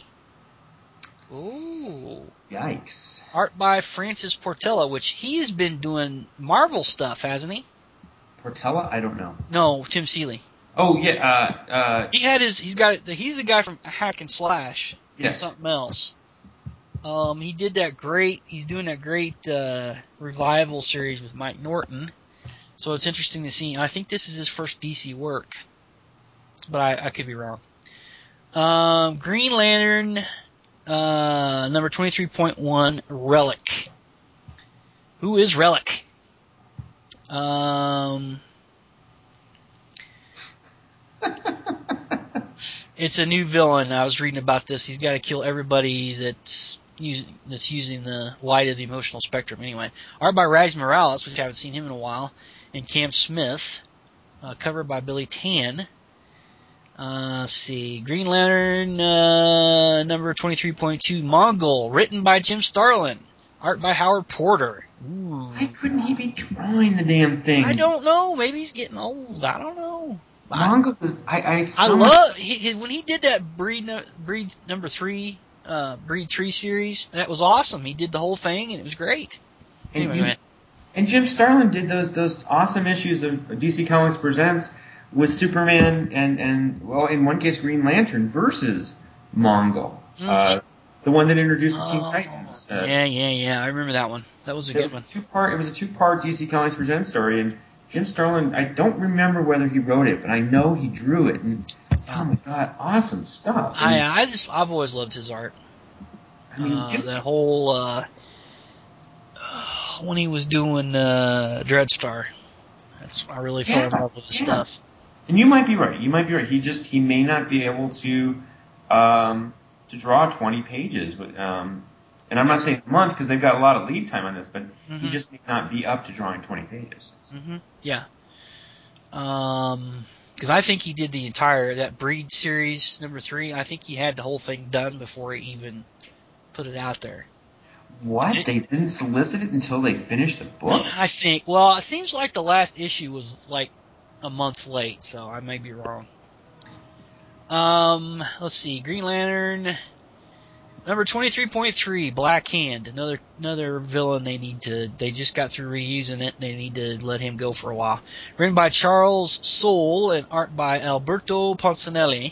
[SPEAKER 1] Ooh.
[SPEAKER 2] Yikes.
[SPEAKER 1] Art by Francis Portela, which he has been doing Marvel stuff, hasn't he?
[SPEAKER 2] Portela? I don't know.
[SPEAKER 1] No, Tim Seeley.
[SPEAKER 2] Oh yeah, uh, uh,
[SPEAKER 1] he had his. He's got. He's a guy from Hack and Slash.
[SPEAKER 2] Yes.
[SPEAKER 1] And something else. Um, he did that great. He's doing that great uh, revival series with Mike Norton. So it's interesting to see. I think this is his first D C work, but I, I could be wrong. Um, Green Lantern uh, number twenty-three point one, Relic. Who is Relic? Um. It's a new villain. I was reading about this. He's got to kill everybody that's using that's using the light of the emotional spectrum. Anyway, art by Rags Morales, which I haven't seen him in a while, and Cam Smith, uh, covered by Billy Tan. Uh, let's see, Green Lantern uh, number twenty-three point two, Mongol, written by Jim Starlin, art by Howard Porter. Ooh.
[SPEAKER 2] Why couldn't he be drawing the damn thing?
[SPEAKER 1] I don't know. Maybe he's getting old. I don't know.
[SPEAKER 2] Mongol was, I, I,
[SPEAKER 1] I love he, he, when he did that breed no, breed number three uh, breed three series. That was awesome. He did the whole thing and it was great.
[SPEAKER 2] And,
[SPEAKER 1] anyway,
[SPEAKER 2] you,
[SPEAKER 1] man.
[SPEAKER 2] and Jim Starlin did those those awesome issues of D C Comics Presents with Superman and and well, in one case Green Lantern versus Mongol,
[SPEAKER 1] Mm-hmm.
[SPEAKER 2] uh, the one that introduced the
[SPEAKER 1] oh,
[SPEAKER 2] Teen Titans. Uh,
[SPEAKER 1] yeah, yeah, yeah. I remember that one. That was a good one.
[SPEAKER 2] Two part. It was a two part D C Comics Presents story and. Jim Starlin, I don't remember whether he wrote it, but I know he drew it. And oh my god, awesome stuff!
[SPEAKER 1] I I just I've always loved his art.
[SPEAKER 2] I mean,
[SPEAKER 1] uh, that whole uh, when he was doing uh, Dreadstar. That's I really fell in
[SPEAKER 2] Yeah,
[SPEAKER 1] love with his
[SPEAKER 2] yeah.
[SPEAKER 1] stuff.
[SPEAKER 2] And you might be right. You might be right. He just he may not be able to um, to draw twenty pages. But, um, and I'm not saying a month because they've got a lot of lead time on this, but
[SPEAKER 1] Mm-hmm.
[SPEAKER 2] he just may not be up to drawing twenty pages.
[SPEAKER 1] Mm-hmm. Yeah. Um, because I think he did the entire that Breed series number three. I think he had the whole thing done before he even put it out there.
[SPEAKER 2] What?
[SPEAKER 1] It,
[SPEAKER 2] They didn't solicit it until they finished the book?
[SPEAKER 1] I think. Well, it seems like the last issue was like a month late, so I may be wrong. Um, let's see. Green Lantern number twenty-three point three, Black Hand, another another villain they need to. They just got through reusing it. They need to let him go for a while. Written by Charles Soule and art by Alberto Poncinelli.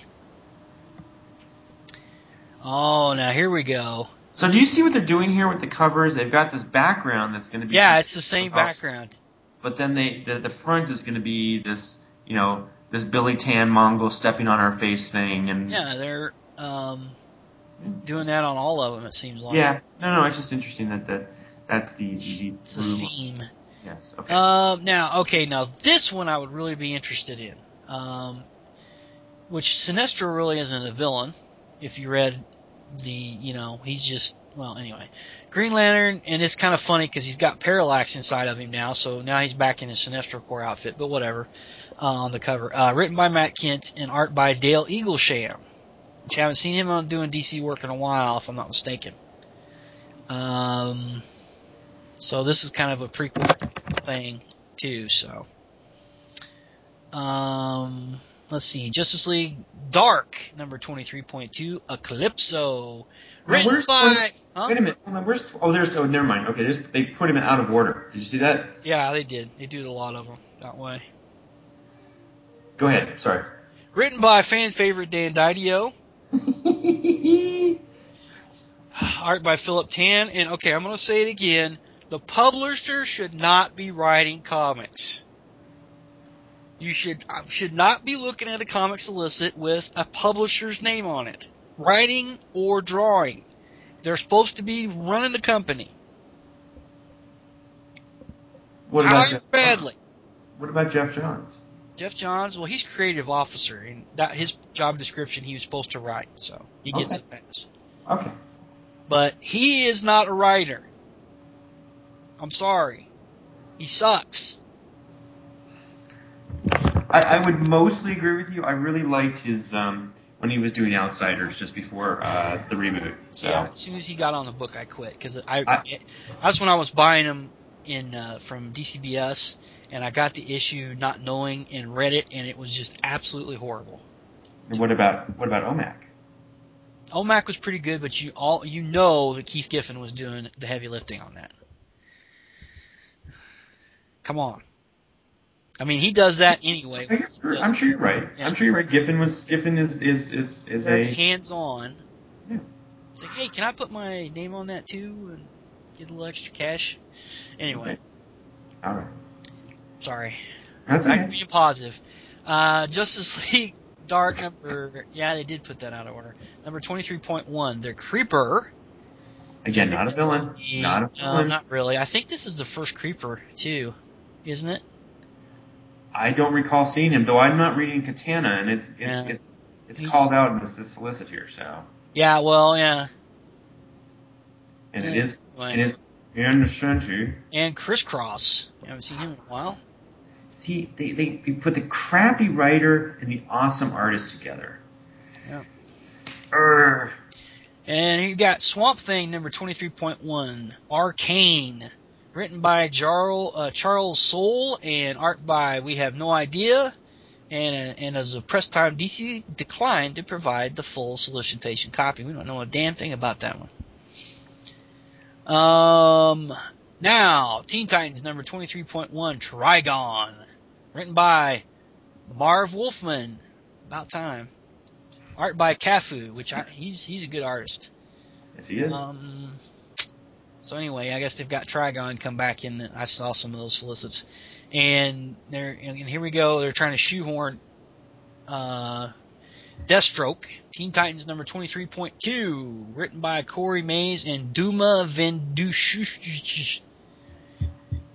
[SPEAKER 1] Oh, now here we go.
[SPEAKER 2] So do you see what they're doing here with the covers? They've got this background that's going to be
[SPEAKER 1] Yeah, it's the same
[SPEAKER 2] about,
[SPEAKER 1] background.
[SPEAKER 2] but then they the, the front is going to be this, you know, this Billy Tan Mongol stepping on our face thing, and
[SPEAKER 1] Yeah, they're um, doing that on all of them. It seems like.
[SPEAKER 2] yeah, no, no, it's just interesting that that that's the the, the
[SPEAKER 1] It's a
[SPEAKER 2] through.
[SPEAKER 1] theme.
[SPEAKER 2] Yes. Okay.
[SPEAKER 1] Um, now, okay, now this one I would really be interested in. Um, which Sinestro really isn't a villain. If you read the, you know, he's just, well, anyway. Green Lantern, and it's kind of funny because he's got Parallax inside of him now, so now he's back in his Sinestro Corps outfit, but whatever, uh, on the cover. Uh, written by Matt Kent and art by Dale Eaglesham, which I haven't seen him on doing D C work in a while, if I'm not mistaken. Um, so this is kind of a prequel thing, too, so. Um, let's see. Justice League Dark, number twenty-three point two, Eclipso.
[SPEAKER 2] Now
[SPEAKER 1] Written
[SPEAKER 2] where's
[SPEAKER 1] by... Huh?
[SPEAKER 2] wait a minute. Hold on, where's oh there's oh never mind. Okay, there's, they put him out of order. Did you see that?
[SPEAKER 1] Yeah, they did. They do a lot of them that way.
[SPEAKER 2] Go ahead. Sorry.
[SPEAKER 1] Written by fan favorite Dan Didio. Art by Philip Tan. And, okay, I'm going to say it again. The publisher should not be writing comics. You should should not be looking at a comic solicit with a publisher's name on it. Writing or drawing. They're supposed to be running the company.
[SPEAKER 2] What
[SPEAKER 1] How
[SPEAKER 2] about Jeff
[SPEAKER 1] badly?
[SPEAKER 2] What about Jeff Johns?
[SPEAKER 1] Jeff Johns, well, he's creative officer, and that his job description he was supposed to write, so he gets
[SPEAKER 2] Okay.
[SPEAKER 1] a pass.
[SPEAKER 2] Okay.
[SPEAKER 1] But he is not a writer. I'm sorry. He sucks.
[SPEAKER 2] I, I would mostly agree with you. I really liked his um, when he was doing Outsiders just before uh, the reboot. So
[SPEAKER 1] Yeah, as soon as he got on the book, I quit because I,
[SPEAKER 2] I,
[SPEAKER 1] that's when I was buying them in uh, from D C B S, and I got the issue not knowing and read it, and it was just absolutely horrible.
[SPEAKER 2] what about what about O M A C?
[SPEAKER 1] O M A C was pretty good, but you all you know that Keith Giffen was doing the heavy lifting on that. Come on. I mean, he does that anyway.
[SPEAKER 2] I'm sure you're right.
[SPEAKER 1] Yeah.
[SPEAKER 2] I'm sure you're right. Giffen was Giffen is is is, is
[SPEAKER 1] Very
[SPEAKER 2] a
[SPEAKER 1] hands-on.
[SPEAKER 2] Yeah.
[SPEAKER 1] It's like, hey, can I put my name on that too and get a little extra cash? Anyway.
[SPEAKER 2] Okay. All right.
[SPEAKER 1] Sorry.
[SPEAKER 2] That's
[SPEAKER 1] Back
[SPEAKER 2] okay.
[SPEAKER 1] to being positive. Uh, Justice League Dark number, yeah, they did put that out of order. Number twenty-three point one, The Creeper.
[SPEAKER 2] Again, not a villain. Not a
[SPEAKER 1] No,
[SPEAKER 2] villain.
[SPEAKER 1] not really. I think this is the first Creeper too, isn't it?
[SPEAKER 2] I don't recall seeing him, though. I'm not reading Katana, and it's it's
[SPEAKER 1] Yeah.
[SPEAKER 2] it's it's
[SPEAKER 1] He's-
[SPEAKER 2] called out in the solicit here. So,
[SPEAKER 1] Yeah, well, yeah.
[SPEAKER 2] and
[SPEAKER 1] Yeah,
[SPEAKER 2] it is
[SPEAKER 1] anyway.
[SPEAKER 2] it is in the century.
[SPEAKER 1] And Crisscross. I haven't seen him in a while.
[SPEAKER 2] See, they, they, they put the crappy writer and the awesome artist together.
[SPEAKER 1] Yeah.
[SPEAKER 2] Urgh.
[SPEAKER 1] And you got Swamp Thing number twenty-three point one, Arcane, written by Jarl, uh, Charles Soule and art by We Have No Idea. And, and as of press time, D C declined to provide the full solicitation copy. We don't know a damn thing about that one. Um, now, Teen Titans number twenty-three point one, Trigon, written by Marv Wolfman. About time. Art by Cafu, which I, he's he's a good artist.
[SPEAKER 2] Yes, he is.
[SPEAKER 1] Um, so anyway, I guess they've got Trigon come back in. I saw some of those solicits, and they're and here we go. They're trying to shoehorn uh, Deathstroke, Teen Titans number twenty-three point two, written by Corey Mays and Duma Vendush.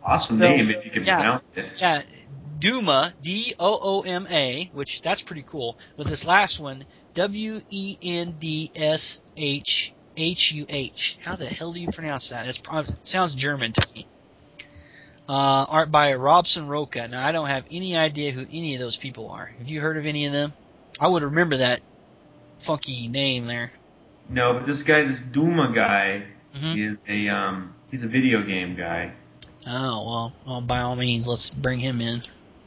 [SPEAKER 2] Awesome
[SPEAKER 1] So,
[SPEAKER 2] name if you can
[SPEAKER 1] yeah,
[SPEAKER 2] pronounce it.
[SPEAKER 1] yeah, Dooma, D O O M A, which that's pretty cool. But this last one, W E N D S H H U H. How the hell do you pronounce that? It's, it sounds German to me. Uh, art by Robson Roca. Now, I don't have any idea who any of those people are. Have you heard of any of them? I would remember that funky name there.
[SPEAKER 2] No, but this guy, this Duma guy,
[SPEAKER 1] Mm-hmm.
[SPEAKER 2] is a um, he's a video game guy.
[SPEAKER 1] Oh, well, well, by all means, let's bring him in.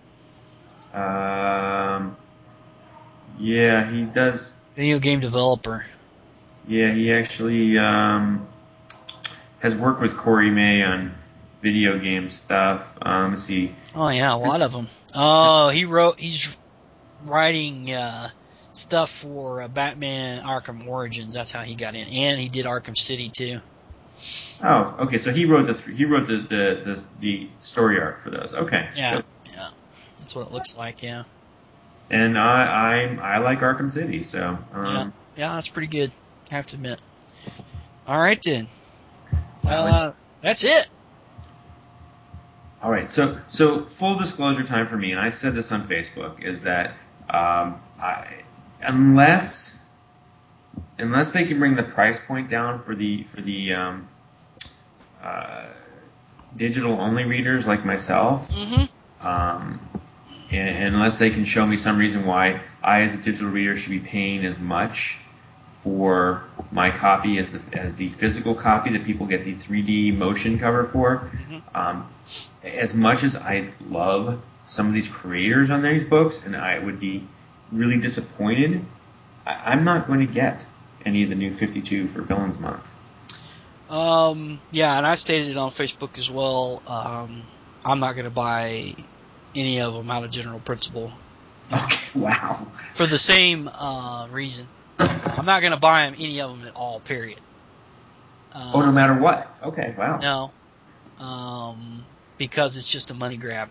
[SPEAKER 2] Um, yeah, he does.
[SPEAKER 1] Video game developer.
[SPEAKER 2] Yeah, he actually um, has worked with Corey May on video game stuff. Um, let's see.
[SPEAKER 1] Oh, yeah, a lot of them. Oh, he wrote, he's writing uh, stuff for uh, Batman Arkham Origins. That's how he got in. And he did Arkham City, too.
[SPEAKER 2] Oh, okay. So he wrote the th- he wrote the, the, the, the story arc for those. Okay.
[SPEAKER 1] Yeah,
[SPEAKER 2] Good.
[SPEAKER 1] yeah. That's what it looks like, yeah.
[SPEAKER 2] And I I I like Arkham City, so um,
[SPEAKER 1] Yeah, yeah, that's pretty good, I have to admit. All right, then.
[SPEAKER 2] wow,
[SPEAKER 1] Uh, that's it.
[SPEAKER 2] all right. So so full disclosure time for me, and I said this on Facebook, is that um, I, unless unless they can bring the price point down for the for the um, uh, digital only readers like myself,
[SPEAKER 1] Mm-hmm.
[SPEAKER 2] um, and unless they can show me some reason why I, as a digital reader, should be paying as much for my copy as the as the physical copy that people get the three D motion cover for.
[SPEAKER 1] Mm-hmm.
[SPEAKER 2] Um, as much as I love some of these creators on these books, and I would be really disappointed, I, I'm not going to get any of the new fifty-two for Villains Month.
[SPEAKER 1] Um, yeah, and I stated it on Facebook as well. Um, I'm not going to buy any of them out of general principle.
[SPEAKER 2] Okay, wow.
[SPEAKER 1] For the same uh, reason. I'm not going to buy them, any of them at all, period. Um,
[SPEAKER 2] Oh, no matter what. Okay, wow.
[SPEAKER 1] No. Um, because it's just a money grab.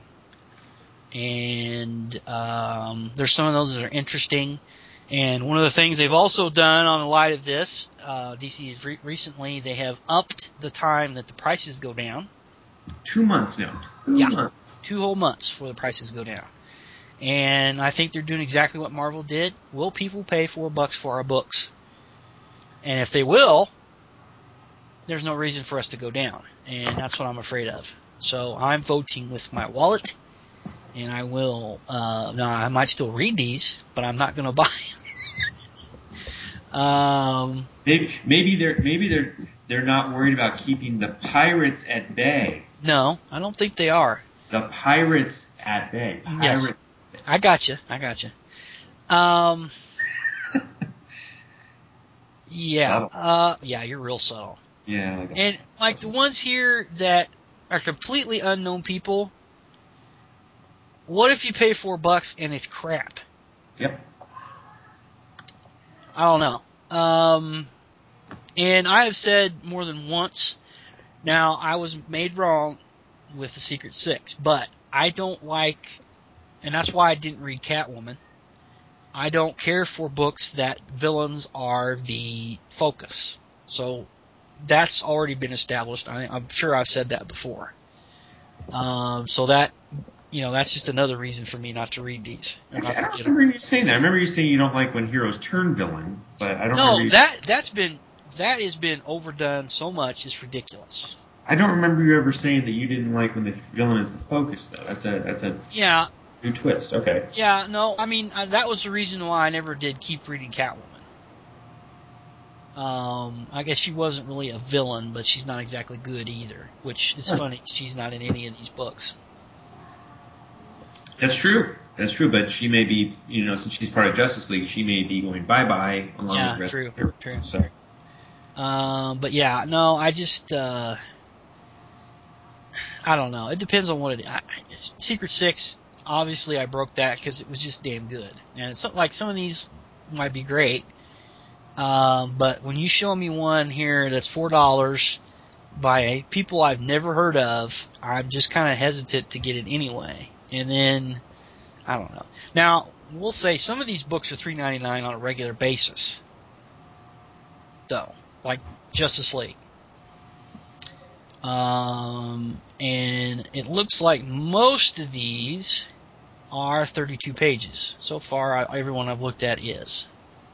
[SPEAKER 1] And um, there's some of those that are interesting. And one of the things they've also done on the light of this, uh, D C has re- recently, they have upped the time that the prices go down.
[SPEAKER 2] Two months now. Two
[SPEAKER 1] Yeah.
[SPEAKER 2] months.
[SPEAKER 1] Two whole months before the prices go down. And I think they're doing exactly what Marvel did. Will people pay four bucks for our books? And if they will, there's no reason for us to go down. And that's what I'm afraid of. So I'm voting with my wallet. And I will, uh, now I might still read these, but I'm not going to buy them. um,
[SPEAKER 2] Maybe, maybe they're maybe they're they're not worried about keeping the pirates at bay.
[SPEAKER 1] no, I don't think they are.
[SPEAKER 2] The pirates at bay. Pirates.
[SPEAKER 1] Yes, I got you. I got you. Um, yeah,
[SPEAKER 2] Subtle.
[SPEAKER 1] uh, yeah, you're real subtle.
[SPEAKER 2] Yeah. Like
[SPEAKER 1] And like the ones here that are completely unknown people. What if you pay four bucks and it's crap?
[SPEAKER 2] Yep.
[SPEAKER 1] I don't know. Um, and I have said more than once. Now I was made wrong with the Secret Six, but I don't like, and that's why I didn't read Catwoman. I don't care for books that villains are the focus. So that's already been established. I, I'm sure I've said that before. Um, so that, you know, that's just another reason for me not to read these.
[SPEAKER 2] Actually, I don't remember you saying that. I remember you saying you don't like when heroes turn villain, but I don't
[SPEAKER 1] no,
[SPEAKER 2] remember. You,
[SPEAKER 1] that that's been that has been overdone so much. It's ridiculous.
[SPEAKER 2] I don't remember you ever saying that you didn't like when the villain is the focus, though. That's a that's a
[SPEAKER 1] Yeah,
[SPEAKER 2] new twist. Okay.
[SPEAKER 1] yeah. No, I mean I, that was the reason why I never did keep reading Catwoman. Um, I guess she wasn't really a villain, but she's not exactly good either. Which is
[SPEAKER 2] Huh.
[SPEAKER 1] funny. She's not in any of these books.
[SPEAKER 2] That's true. That's true. But she may be, you know, since she's part of Justice League, she may be going bye bye along
[SPEAKER 1] Yeah,
[SPEAKER 2] with the rest
[SPEAKER 1] true,
[SPEAKER 2] of the heroes.
[SPEAKER 1] true.
[SPEAKER 2] So.
[SPEAKER 1] Um, but yeah, no, I just uh, I don't know. It depends on what it is. I, Secret Six, obviously, I broke that because it was just damn good. And it's not like some of these might be great, um, but when you show me one here that's four dollars by people I've never heard of, I'm just kind of hesitant to get it anyway. And then I don't know. Now we'll say some of these books are three ninety-nine on a regular basis, though, like Justice League. Um, and it looks like most of these are thirty-two pages. So far, I, everyone I've looked at is.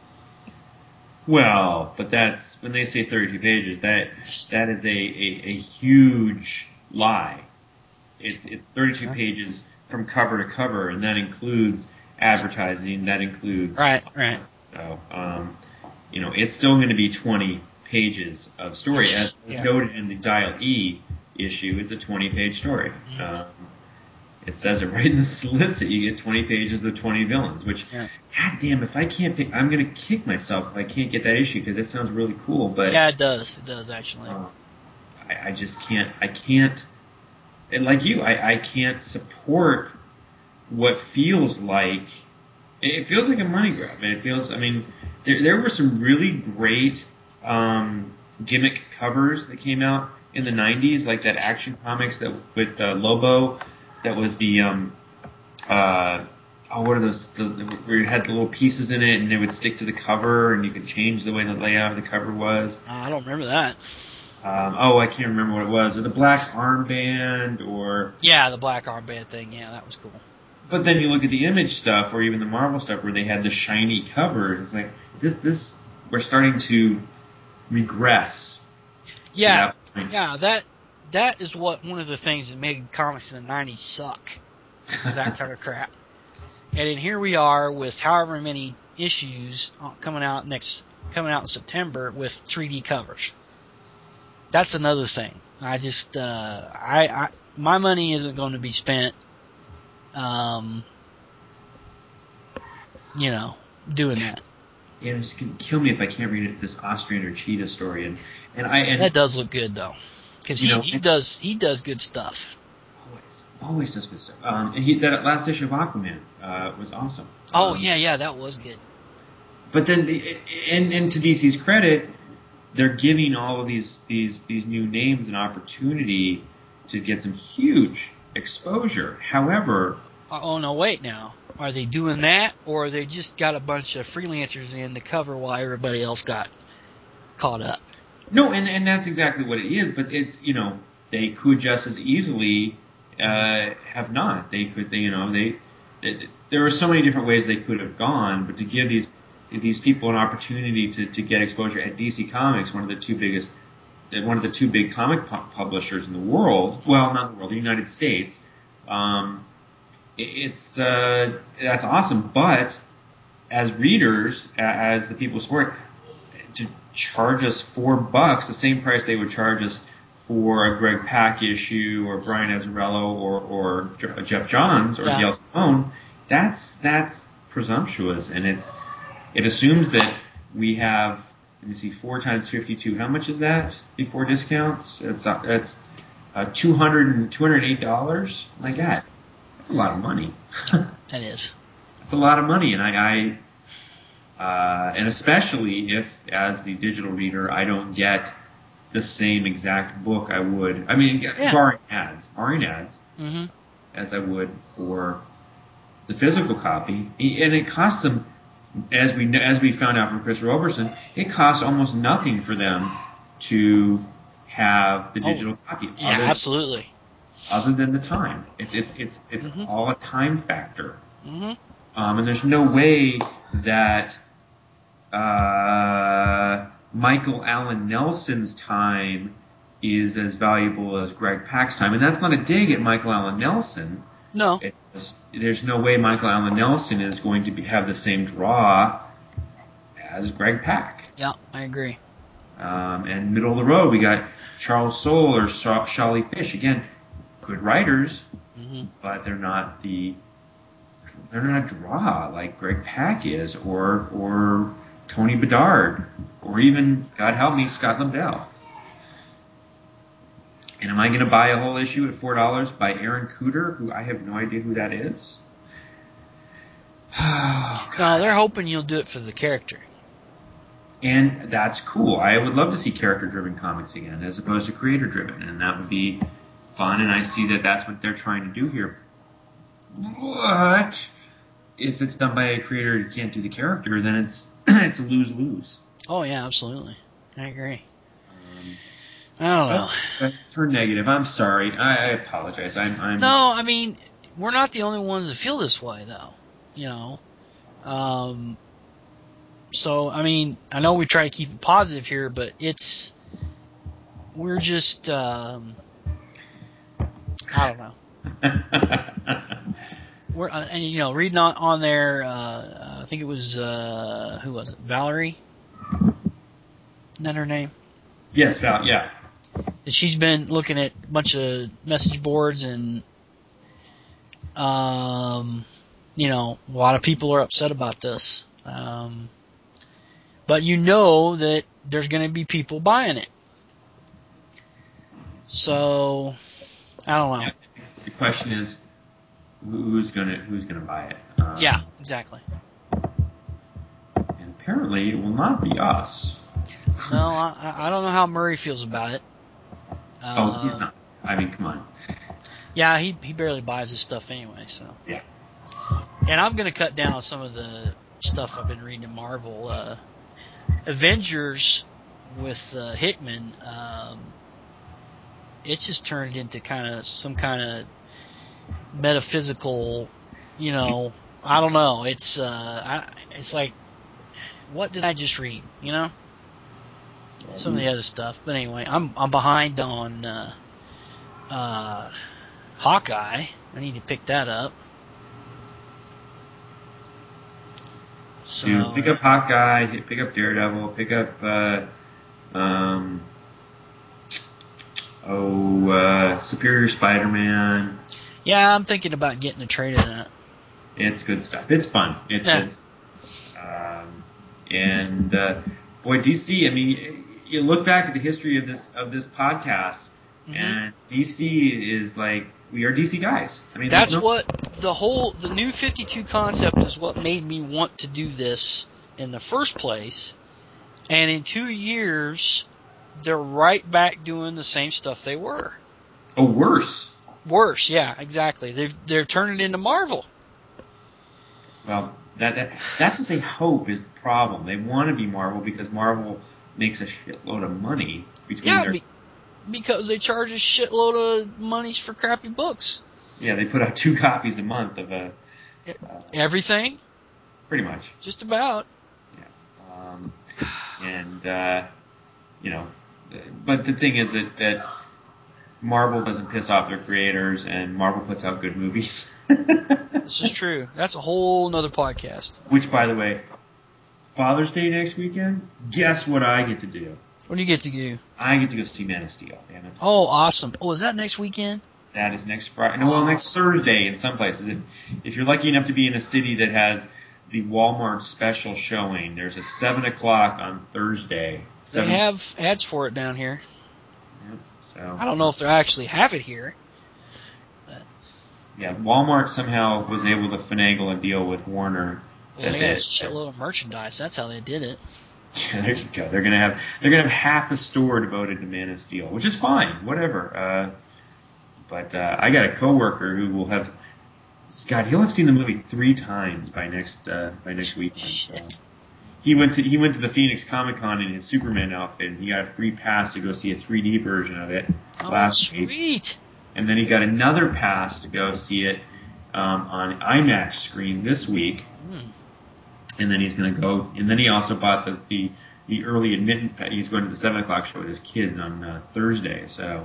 [SPEAKER 2] Well, but that's when they say thirty-two pages. That that is a, a, a huge lie. It's it's thirty-two
[SPEAKER 1] Huh?
[SPEAKER 2] pages from cover to cover, and that includes advertising. That includes
[SPEAKER 1] Right, right.
[SPEAKER 2] So, um, you know, it's still going to be twenty pages of story. As
[SPEAKER 1] Yeah.
[SPEAKER 2] noted in the Dial E issue, it's a twenty-page story.
[SPEAKER 1] Mm-hmm.
[SPEAKER 2] Um, it says it right in the solicit. You get twenty pages of twenty villains, which,
[SPEAKER 1] Yeah.
[SPEAKER 2] God damn, if I can't pick, I'm going to kick myself if I can't get that issue because it sounds really cool. But
[SPEAKER 1] Yeah, it does. It does, actually.
[SPEAKER 2] uh, I, I just can't, I can't, and like you, I, I can't support what feels like, it feels like a money grab. And it feels, I mean, there, there were some really great um, gimmick covers that came out in the nineties, like that Action Comics that with uh, Lobo, that was the, um, uh, oh, what are those, the, the, where it had the little pieces in it and they would stick to the cover and you could change the way the layout of the cover was.
[SPEAKER 1] Uh, I don't remember that.
[SPEAKER 2] Um, oh, I can't remember what it was. Or the Black Armband, or...
[SPEAKER 1] Yeah, the Black Armband thing. Yeah, that was cool.
[SPEAKER 2] But then you look at the Image stuff, or even the Marvel stuff, where they had the shiny covers. It's like, this, this we're starting to regress.
[SPEAKER 1] Yeah,
[SPEAKER 2] to that
[SPEAKER 1] yeah, that that is what one of the things that made comics in the nineties suck, is that kind of crap. And then here we are with however many issues coming out next, coming out in September with three D covers. That's another thing. I just, uh, I, I, my money isn't going to be spent, um, you know, doing that.
[SPEAKER 2] Yeah, it's just gonna kill me if I can't read this Austrian or Cheetah story. And, and I and
[SPEAKER 1] That does look good though, because he,
[SPEAKER 2] know,
[SPEAKER 1] he does he does good stuff.
[SPEAKER 2] Always, always does good stuff. Um, and he, that last issue of Aquaman uh, was awesome.
[SPEAKER 1] Oh
[SPEAKER 2] Um,
[SPEAKER 1] yeah, yeah, that was good.
[SPEAKER 2] But then, and, and to D C's credit, they're giving all of these these these new names an opportunity to get some huge exposure. However,
[SPEAKER 1] Oh no, wait now. Are they doing that, or are they just got a bunch of freelancers in to cover while everybody else got caught up?
[SPEAKER 2] no, and and that's exactly what it is. But it's, you know, they could just as easily uh, have not. They could, they, you know, they, they there are so many different ways they could have gone. But to give these these people an opportunity to, to get exposure at D C Comics, one of the two biggest, one of the two big comic pu- publishers in the world. Well, not in the world, the United States. Um, It's uh, that's awesome, but as readers, as the people who support, to charge us four bucks, the same price they would charge us for a Greg Pak issue or Brian Azzarello or or Jeff Johns or
[SPEAKER 1] Yeah.
[SPEAKER 2] Gail Simone, that's that's presumptuous, and it's it assumes that we have, let me see, four times fifty-two. How much is that before discounts? It's uh, it's uh, two hundred and two hundred eight dollars. My God. That's a lot of money.
[SPEAKER 1] That is.
[SPEAKER 2] That's a lot of money, and I, I uh, and especially if, as the digital reader, I don't get the same exact book I would. I mean,
[SPEAKER 1] Yeah.
[SPEAKER 2] barring ads, barring ads,
[SPEAKER 1] Mm-hmm.
[SPEAKER 2] as I would for the physical copy, and it costs them, as we as we found out from Chris Roberson, it costs almost nothing for them to have the digital
[SPEAKER 1] oh,
[SPEAKER 2] copy.
[SPEAKER 1] Yeah,
[SPEAKER 2] other,
[SPEAKER 1] absolutely.
[SPEAKER 2] Other than the time, it's it's it's it's
[SPEAKER 1] Mm-hmm.
[SPEAKER 2] all a time factor.
[SPEAKER 1] Mm-hmm.
[SPEAKER 2] Um, and there's no way that uh, Michael Allen Nelson's time is as valuable as Greg Pak's time. And that's not a dig at Michael Allen Nelson.
[SPEAKER 1] No.
[SPEAKER 2] It's, there's no way Michael Allen Nelson is going to be, have the same draw as Greg Pak.
[SPEAKER 1] Yeah, I agree.
[SPEAKER 2] Um, and middle of the road, we got Charles Soule or Sha- Shally Fish. Again, good writers,
[SPEAKER 1] Mm-hmm.
[SPEAKER 2] but they're not the they're not a draw like Greg Pak is, or or Tony Bedard, or even, God help me, Scott Lobdell. And am I going to buy a whole issue at four dollars by Aaron Cooter, who I have no idea who that is? Oh,
[SPEAKER 1] No, they're hoping you'll do it for the character.
[SPEAKER 2] And that's cool. I would love to see character-driven comics again, as opposed to creator-driven, and that would be fun. And I see that that's what they're trying to do here. But if it's done by a creator who can't do the character, then it's it's a lose-lose.
[SPEAKER 1] Oh yeah, absolutely. I agree.
[SPEAKER 2] Um,
[SPEAKER 1] I don't know.
[SPEAKER 2] Uh, turn negative. I'm sorry. I, I apologize. I'm, I'm.
[SPEAKER 1] No, I mean, we're not the only ones that feel this way, though. You know. Um, so, I mean, I know we try to keep it positive here, but it's, we're just, um, I don't know. We're, uh, and you know, reading on, on there, uh, I think it was, uh, who was it? Valerie? Isn't that her name?
[SPEAKER 2] Yes, Val, yeah.
[SPEAKER 1] And she's been looking at a bunch of message boards and, um, you know, a lot of people are upset about this. Um, but you know that there's going to be people buying it. So, I don't know.
[SPEAKER 2] Yeah. The question is, who's gonna who's gonna buy it? Um,
[SPEAKER 1] Yeah, exactly.
[SPEAKER 2] And apparently, it will not be us.
[SPEAKER 1] No, I, I don't know how Murray feels about it.
[SPEAKER 2] Oh,
[SPEAKER 1] Uh,
[SPEAKER 2] he's not. I mean, come on.
[SPEAKER 1] Yeah, he he barely buys his stuff anyway. So.
[SPEAKER 2] Yeah.
[SPEAKER 1] And I'm going to cut down on some of the stuff I've been reading in Marvel. Uh, Avengers with uh, Hickman, um, it's just turned into kind of some kind of metaphysical, you know, I don't know. It's uh, I, it's like, what did I just read? You know, some of the other stuff. But anyway, I'm I'm behind on uh, uh, Hawkeye. I need to pick that up. So
[SPEAKER 2] To pick up Hawkeye, pick up Daredevil, pick up uh, um, oh uh, Superior Spider-Man.
[SPEAKER 1] yeah, I'm thinking about getting a trade of that.
[SPEAKER 2] It's good stuff. It's fun. It's,
[SPEAKER 1] Yeah.
[SPEAKER 2] it's um, and uh, boy, D C. I mean, you look back at the history of this of this podcast,
[SPEAKER 1] Mm-hmm.
[SPEAKER 2] and D C is like we are D C guys. I mean,
[SPEAKER 1] that's
[SPEAKER 2] no-
[SPEAKER 1] what the whole the new fifty-two concept is. What made me want to do this in the first place. And in two years, they're right back doing the same stuff they were.
[SPEAKER 2] Oh, worse.
[SPEAKER 1] Worse, yeah, exactly. They've they're turning into Marvel.
[SPEAKER 2] Well, that, that that's what they hope is the problem. They want to be Marvel because Marvel makes a shitload of money between
[SPEAKER 1] Yeah,
[SPEAKER 2] their.
[SPEAKER 1] be, because they charge a shitload of monies for crappy books.
[SPEAKER 2] Yeah, they put out two copies a month of a. Uh,
[SPEAKER 1] Everything.
[SPEAKER 2] Pretty much.
[SPEAKER 1] Just about.
[SPEAKER 2] Yeah. Um, and uh, you know, but the thing is that that Marvel doesn't piss off their creators, and Marvel puts out good movies.
[SPEAKER 1] This is true. That's a whole nother podcast.
[SPEAKER 2] Which, by the way, Father's Day next weekend. Guess what I get to do?
[SPEAKER 1] What do you get to do?
[SPEAKER 2] I get to go see Man of Steel. Damn it.
[SPEAKER 1] Oh, awesome. Oh, is that next weekend?
[SPEAKER 2] That is next Friday. No, well, next Thursday in some places. If, if you're lucky enough to be in a city that has the Walmart special showing, there's a seven o'clock on Thursday.
[SPEAKER 1] They have ads for it down here.
[SPEAKER 2] Yep, so
[SPEAKER 1] I don't know if they actually have it here. But.
[SPEAKER 2] Yeah, Walmart somehow was able to finagle a deal with Warner.
[SPEAKER 1] Well, they got a shitload of merchandise. That's how they did it.
[SPEAKER 2] Yeah, there you go. They're gonna have they're gonna have half the store devoted to Man of Steel, which is fine. Whatever. Uh, but uh, I got a coworker who will have. God, he'll have seen the movie three times by next uh, by next weekend. So. He went to he went to the Phoenix Comic Con in his Superman outfit, and he got a free pass to go see a three D version of it
[SPEAKER 1] oh,
[SPEAKER 2] last
[SPEAKER 1] sweet.
[SPEAKER 2] week. And then he got another pass to go see it um, on IMAX screen this week.
[SPEAKER 1] Mm.
[SPEAKER 2] And then he's going to go. And then he also bought the the, the early admittance pass. He's going to the seven o'clock show with his kids on uh, Thursday. So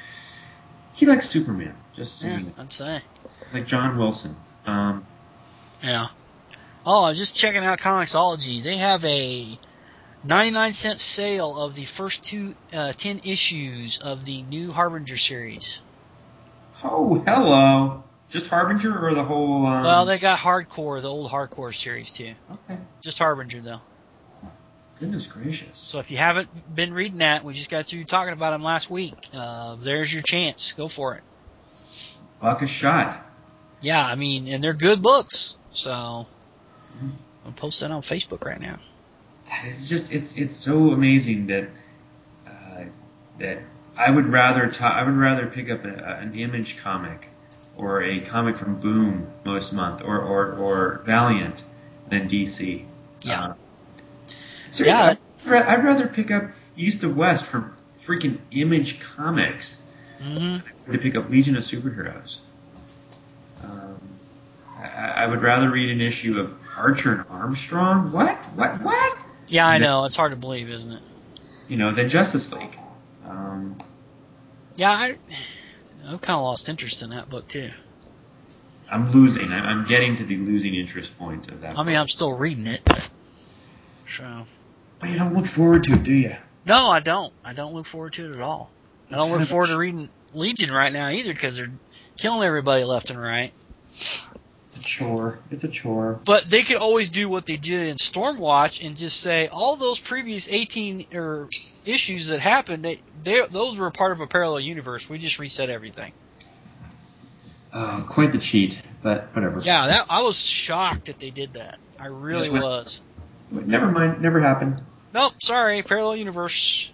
[SPEAKER 2] he likes Superman. Just so
[SPEAKER 1] yeah,
[SPEAKER 2] you know.
[SPEAKER 1] I'd say.
[SPEAKER 2] Like John Wilson. Um,
[SPEAKER 1] yeah. Oh, I was just checking out Comixology. They have a ninety-nine cent sale of the first two uh, ten issues of the new Harbinger series.
[SPEAKER 2] Oh, hello. Just Harbinger or the whole... Um...
[SPEAKER 1] Well, they got Hardcore, the old Hardcore series, too.
[SPEAKER 2] Okay.
[SPEAKER 1] Just Harbinger, though.
[SPEAKER 2] Goodness gracious.
[SPEAKER 1] So if you haven't been reading that, we just got through talking about them last week. Uh, there's your chance. Go for it.
[SPEAKER 2] Buck a shot.
[SPEAKER 1] Yeah, I mean, and they're good books. So mm-hmm. I'll post that on Facebook right now.
[SPEAKER 2] It's just, it's it's so amazing that uh, that I would rather ta- I would rather pick up a, an Image comic or a comic from Boom most month or, or, or Valiant than D C.
[SPEAKER 1] Yeah.
[SPEAKER 2] Uh, seriously,
[SPEAKER 1] yeah.
[SPEAKER 2] I'd, I'd rather pick up East of West for freaking Image Comics
[SPEAKER 1] Mm-hmm.
[SPEAKER 2] to pick up Legion of Superheroes. Um, I, I would rather read an issue of Archer and Armstrong. What? What? What?
[SPEAKER 1] Yeah, I
[SPEAKER 2] than,
[SPEAKER 1] know. It's hard to believe, isn't it?
[SPEAKER 2] You know, than Justice League. Um,
[SPEAKER 1] yeah, I, I've kind of lost interest in that book too.
[SPEAKER 2] I'm losing. I'm getting to the losing interest point of that.
[SPEAKER 1] I mean,
[SPEAKER 2] book.
[SPEAKER 1] I'm still reading it. So.
[SPEAKER 2] But you don't look forward to it, do you?
[SPEAKER 1] No, I don't. I don't look forward to it at all.
[SPEAKER 2] It's
[SPEAKER 1] I don't look
[SPEAKER 2] kind of
[SPEAKER 1] forward
[SPEAKER 2] a,
[SPEAKER 1] to reading Legion right now either because they're killing everybody left and right.
[SPEAKER 2] It's a chore. It's a chore.
[SPEAKER 1] But they could always do what they did in Stormwatch and just say all those previous eighteen or issues that happened, they, they those were a part of a parallel universe. We just reset everything.
[SPEAKER 2] Uh, quite the cheat, but whatever.
[SPEAKER 1] Yeah, that I was shocked that they did that. I really
[SPEAKER 2] went,
[SPEAKER 1] was.
[SPEAKER 2] Never mind. Never happened.
[SPEAKER 1] Nope, sorry, parallel universe.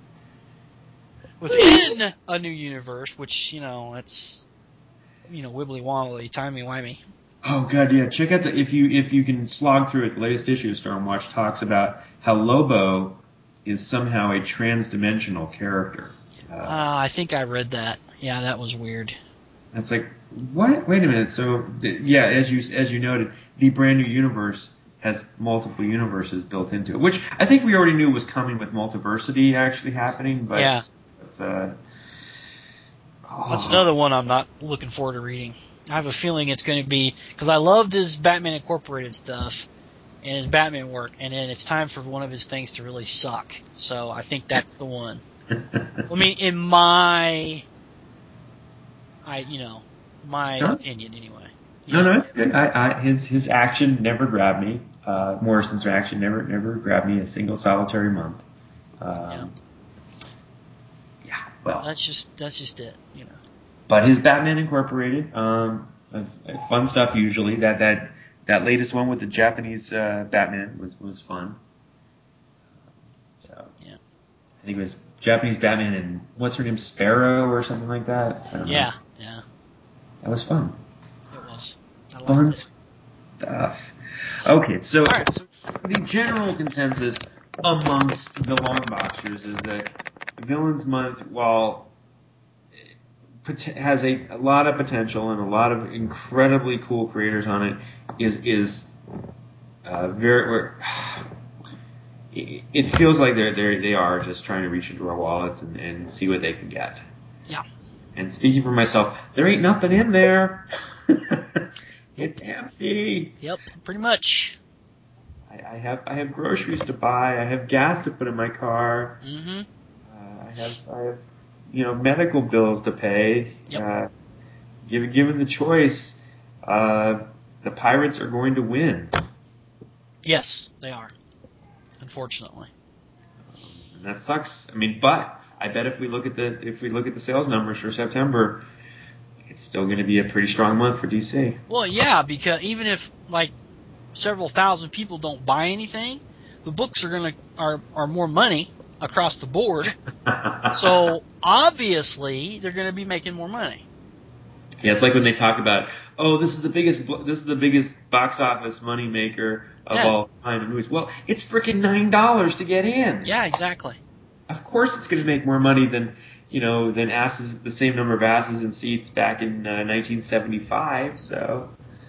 [SPEAKER 1] Within a new universe, which, you know, it's, you know, wibbly wobbly, timey wimey.
[SPEAKER 2] Oh god, yeah. Check out the if you if you can slog through it. The latest issue of Stormwatch talks about how Lobo is somehow a trans-dimensional character. Uh,
[SPEAKER 1] Uh, I think I read that. Yeah, that was weird.
[SPEAKER 2] It's like, what? Wait a minute. So, yeah, as you as you noted, the brand new universe has multiple universes built into it, which I think we already knew was coming with Multiversity actually happening. But
[SPEAKER 1] yeah,
[SPEAKER 2] uh, oh.
[SPEAKER 1] That's another one I'm not looking forward to reading. I have a feeling it's going to be because I loved his Batman Incorporated stuff and his Batman work, and then it's time for one of his things to really suck. So I think that's the one. I mean, in my, I you know, my
[SPEAKER 2] Huh?
[SPEAKER 1] opinion anyway.
[SPEAKER 2] No,
[SPEAKER 1] know?
[SPEAKER 2] no, it's good. I, I, his his action never grabbed me. Uh, Morrison's action never never grabbed me a single solitary month. Um,
[SPEAKER 1] yeah.
[SPEAKER 2] yeah, well,
[SPEAKER 1] that's just that's just it, you know.
[SPEAKER 2] But his Batman Incorporated, um, fun stuff usually. That that that latest one with the Japanese uh, Batman was was fun. So
[SPEAKER 1] yeah,
[SPEAKER 2] I think it was Japanese Batman and what's her name, Sparrow or something like that. I don't
[SPEAKER 1] yeah,
[SPEAKER 2] know.
[SPEAKER 1] yeah.
[SPEAKER 2] That was fun.
[SPEAKER 1] It was. I liked
[SPEAKER 2] Fun
[SPEAKER 1] it.
[SPEAKER 2] stuff. Okay, so,
[SPEAKER 1] All right.
[SPEAKER 2] so the general consensus amongst the long boxers is that Villains Month, while has a, a lot of potential and a lot of incredibly cool creators on it, is is uh, very. It, it feels like they're they they are just trying to reach into our wallets and, and see what they can get.
[SPEAKER 1] Yeah.
[SPEAKER 2] And speaking for myself, there ain't nothing in there. It's empty.
[SPEAKER 1] Yep, pretty much.
[SPEAKER 2] I, I have I have groceries to buy. I have gas to put in my car.
[SPEAKER 1] Mm-hmm.
[SPEAKER 2] Uh, I have I have you know medical bills to pay.
[SPEAKER 1] Yep.
[SPEAKER 2] Uh, given given the choice, uh, the Pirates are going to win.
[SPEAKER 1] Yes, they are. Unfortunately.
[SPEAKER 2] And that sucks. I mean, but I bet if we look at the if we look at the sales numbers for September, it's still going to be a pretty strong month for D C.
[SPEAKER 1] Well, yeah, because even if like several thousand people don't buy anything, the books are gonna are are more money across the board. So obviously they're gonna be making more money.
[SPEAKER 2] Yeah, it's like when they talk about, oh, this is the biggest this is the biggest box office money maker of
[SPEAKER 1] Yeah.
[SPEAKER 2] all time in movies. Well, it's freaking nine dollars to get in.
[SPEAKER 1] Yeah, exactly.
[SPEAKER 2] Of course, it's going to make more money than you know than asses the same number of asses and seats back in uh, nineteen seventy-five. So,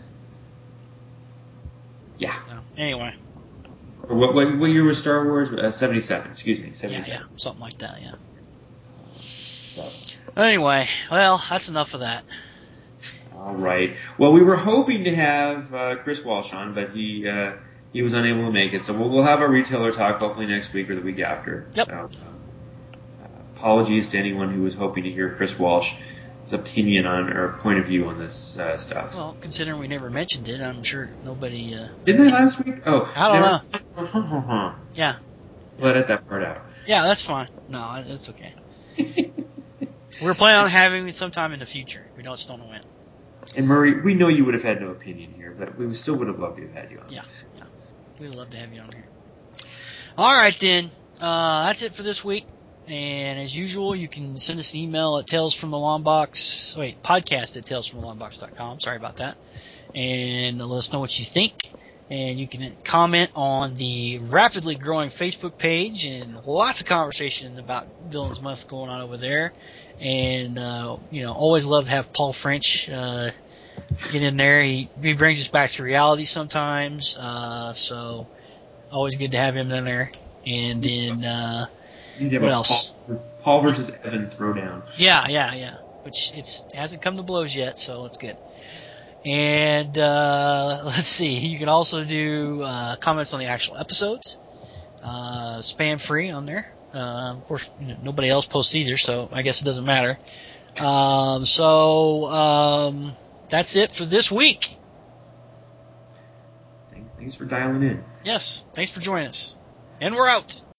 [SPEAKER 2] yeah.
[SPEAKER 1] So anyway.
[SPEAKER 2] Or what, what what year was Star Wars? Uh, seventy-seven. Excuse me, seventy-seven.
[SPEAKER 1] Yeah, yeah, something like that. Yeah.
[SPEAKER 2] So.
[SPEAKER 1] Anyway, well, that's enough of that.
[SPEAKER 2] All right. Well, we were hoping to have uh, Chris Walsh on, but he uh, he was unable to make it. So we'll, we'll have our retailer talk hopefully next week or the week after.
[SPEAKER 1] Yep.
[SPEAKER 2] So, uh, apologies to anyone who was hoping to hear Chris Walsh's opinion on or point of view on this uh, stuff.
[SPEAKER 1] Well, considering we never mentioned it, I'm sure nobody. Uh,
[SPEAKER 2] Didn't I last week? Oh,
[SPEAKER 1] I don't
[SPEAKER 2] never.
[SPEAKER 1] know. Yeah.
[SPEAKER 2] We'll edit that part out.
[SPEAKER 1] Yeah, that's fine. No, it's okay. We're planning on having it sometime in the future. We just don't know when.
[SPEAKER 2] And Murray, we know you would have had no opinion here, but we still would have loved to have had you on.
[SPEAKER 1] Yeah, yeah. We'd love to have you on here. All right, then. Uh, that's it for this week. And as usual, you can send us an email at tales from the long box. Wait, podcast at tales from the long box dot com. Sorry about that. And let us know what you think. And you can comment on the rapidly growing Facebook page, and lots of conversation about Villains Month going on over there. And, uh, you know, always love to have Paul French, uh, get in there. He, he brings us back to reality sometimes. Uh, so always good to have him in there. And then, uh,
[SPEAKER 2] You need to have
[SPEAKER 1] what
[SPEAKER 2] a
[SPEAKER 1] else?
[SPEAKER 2] Paul, Paul versus Evan throwdown.
[SPEAKER 1] Yeah, yeah, yeah. Which it's hasn't come to blows yet, so it's good. And uh, let's see, you can also do uh, comments on the actual episodes, uh, spam free on there. Uh, of course, you know, nobody else posts either, so I guess it doesn't matter. Um, so um, that's it for this week.
[SPEAKER 2] Thanks, thanks for dialing in.
[SPEAKER 1] Yes, thanks for joining us, and we're out.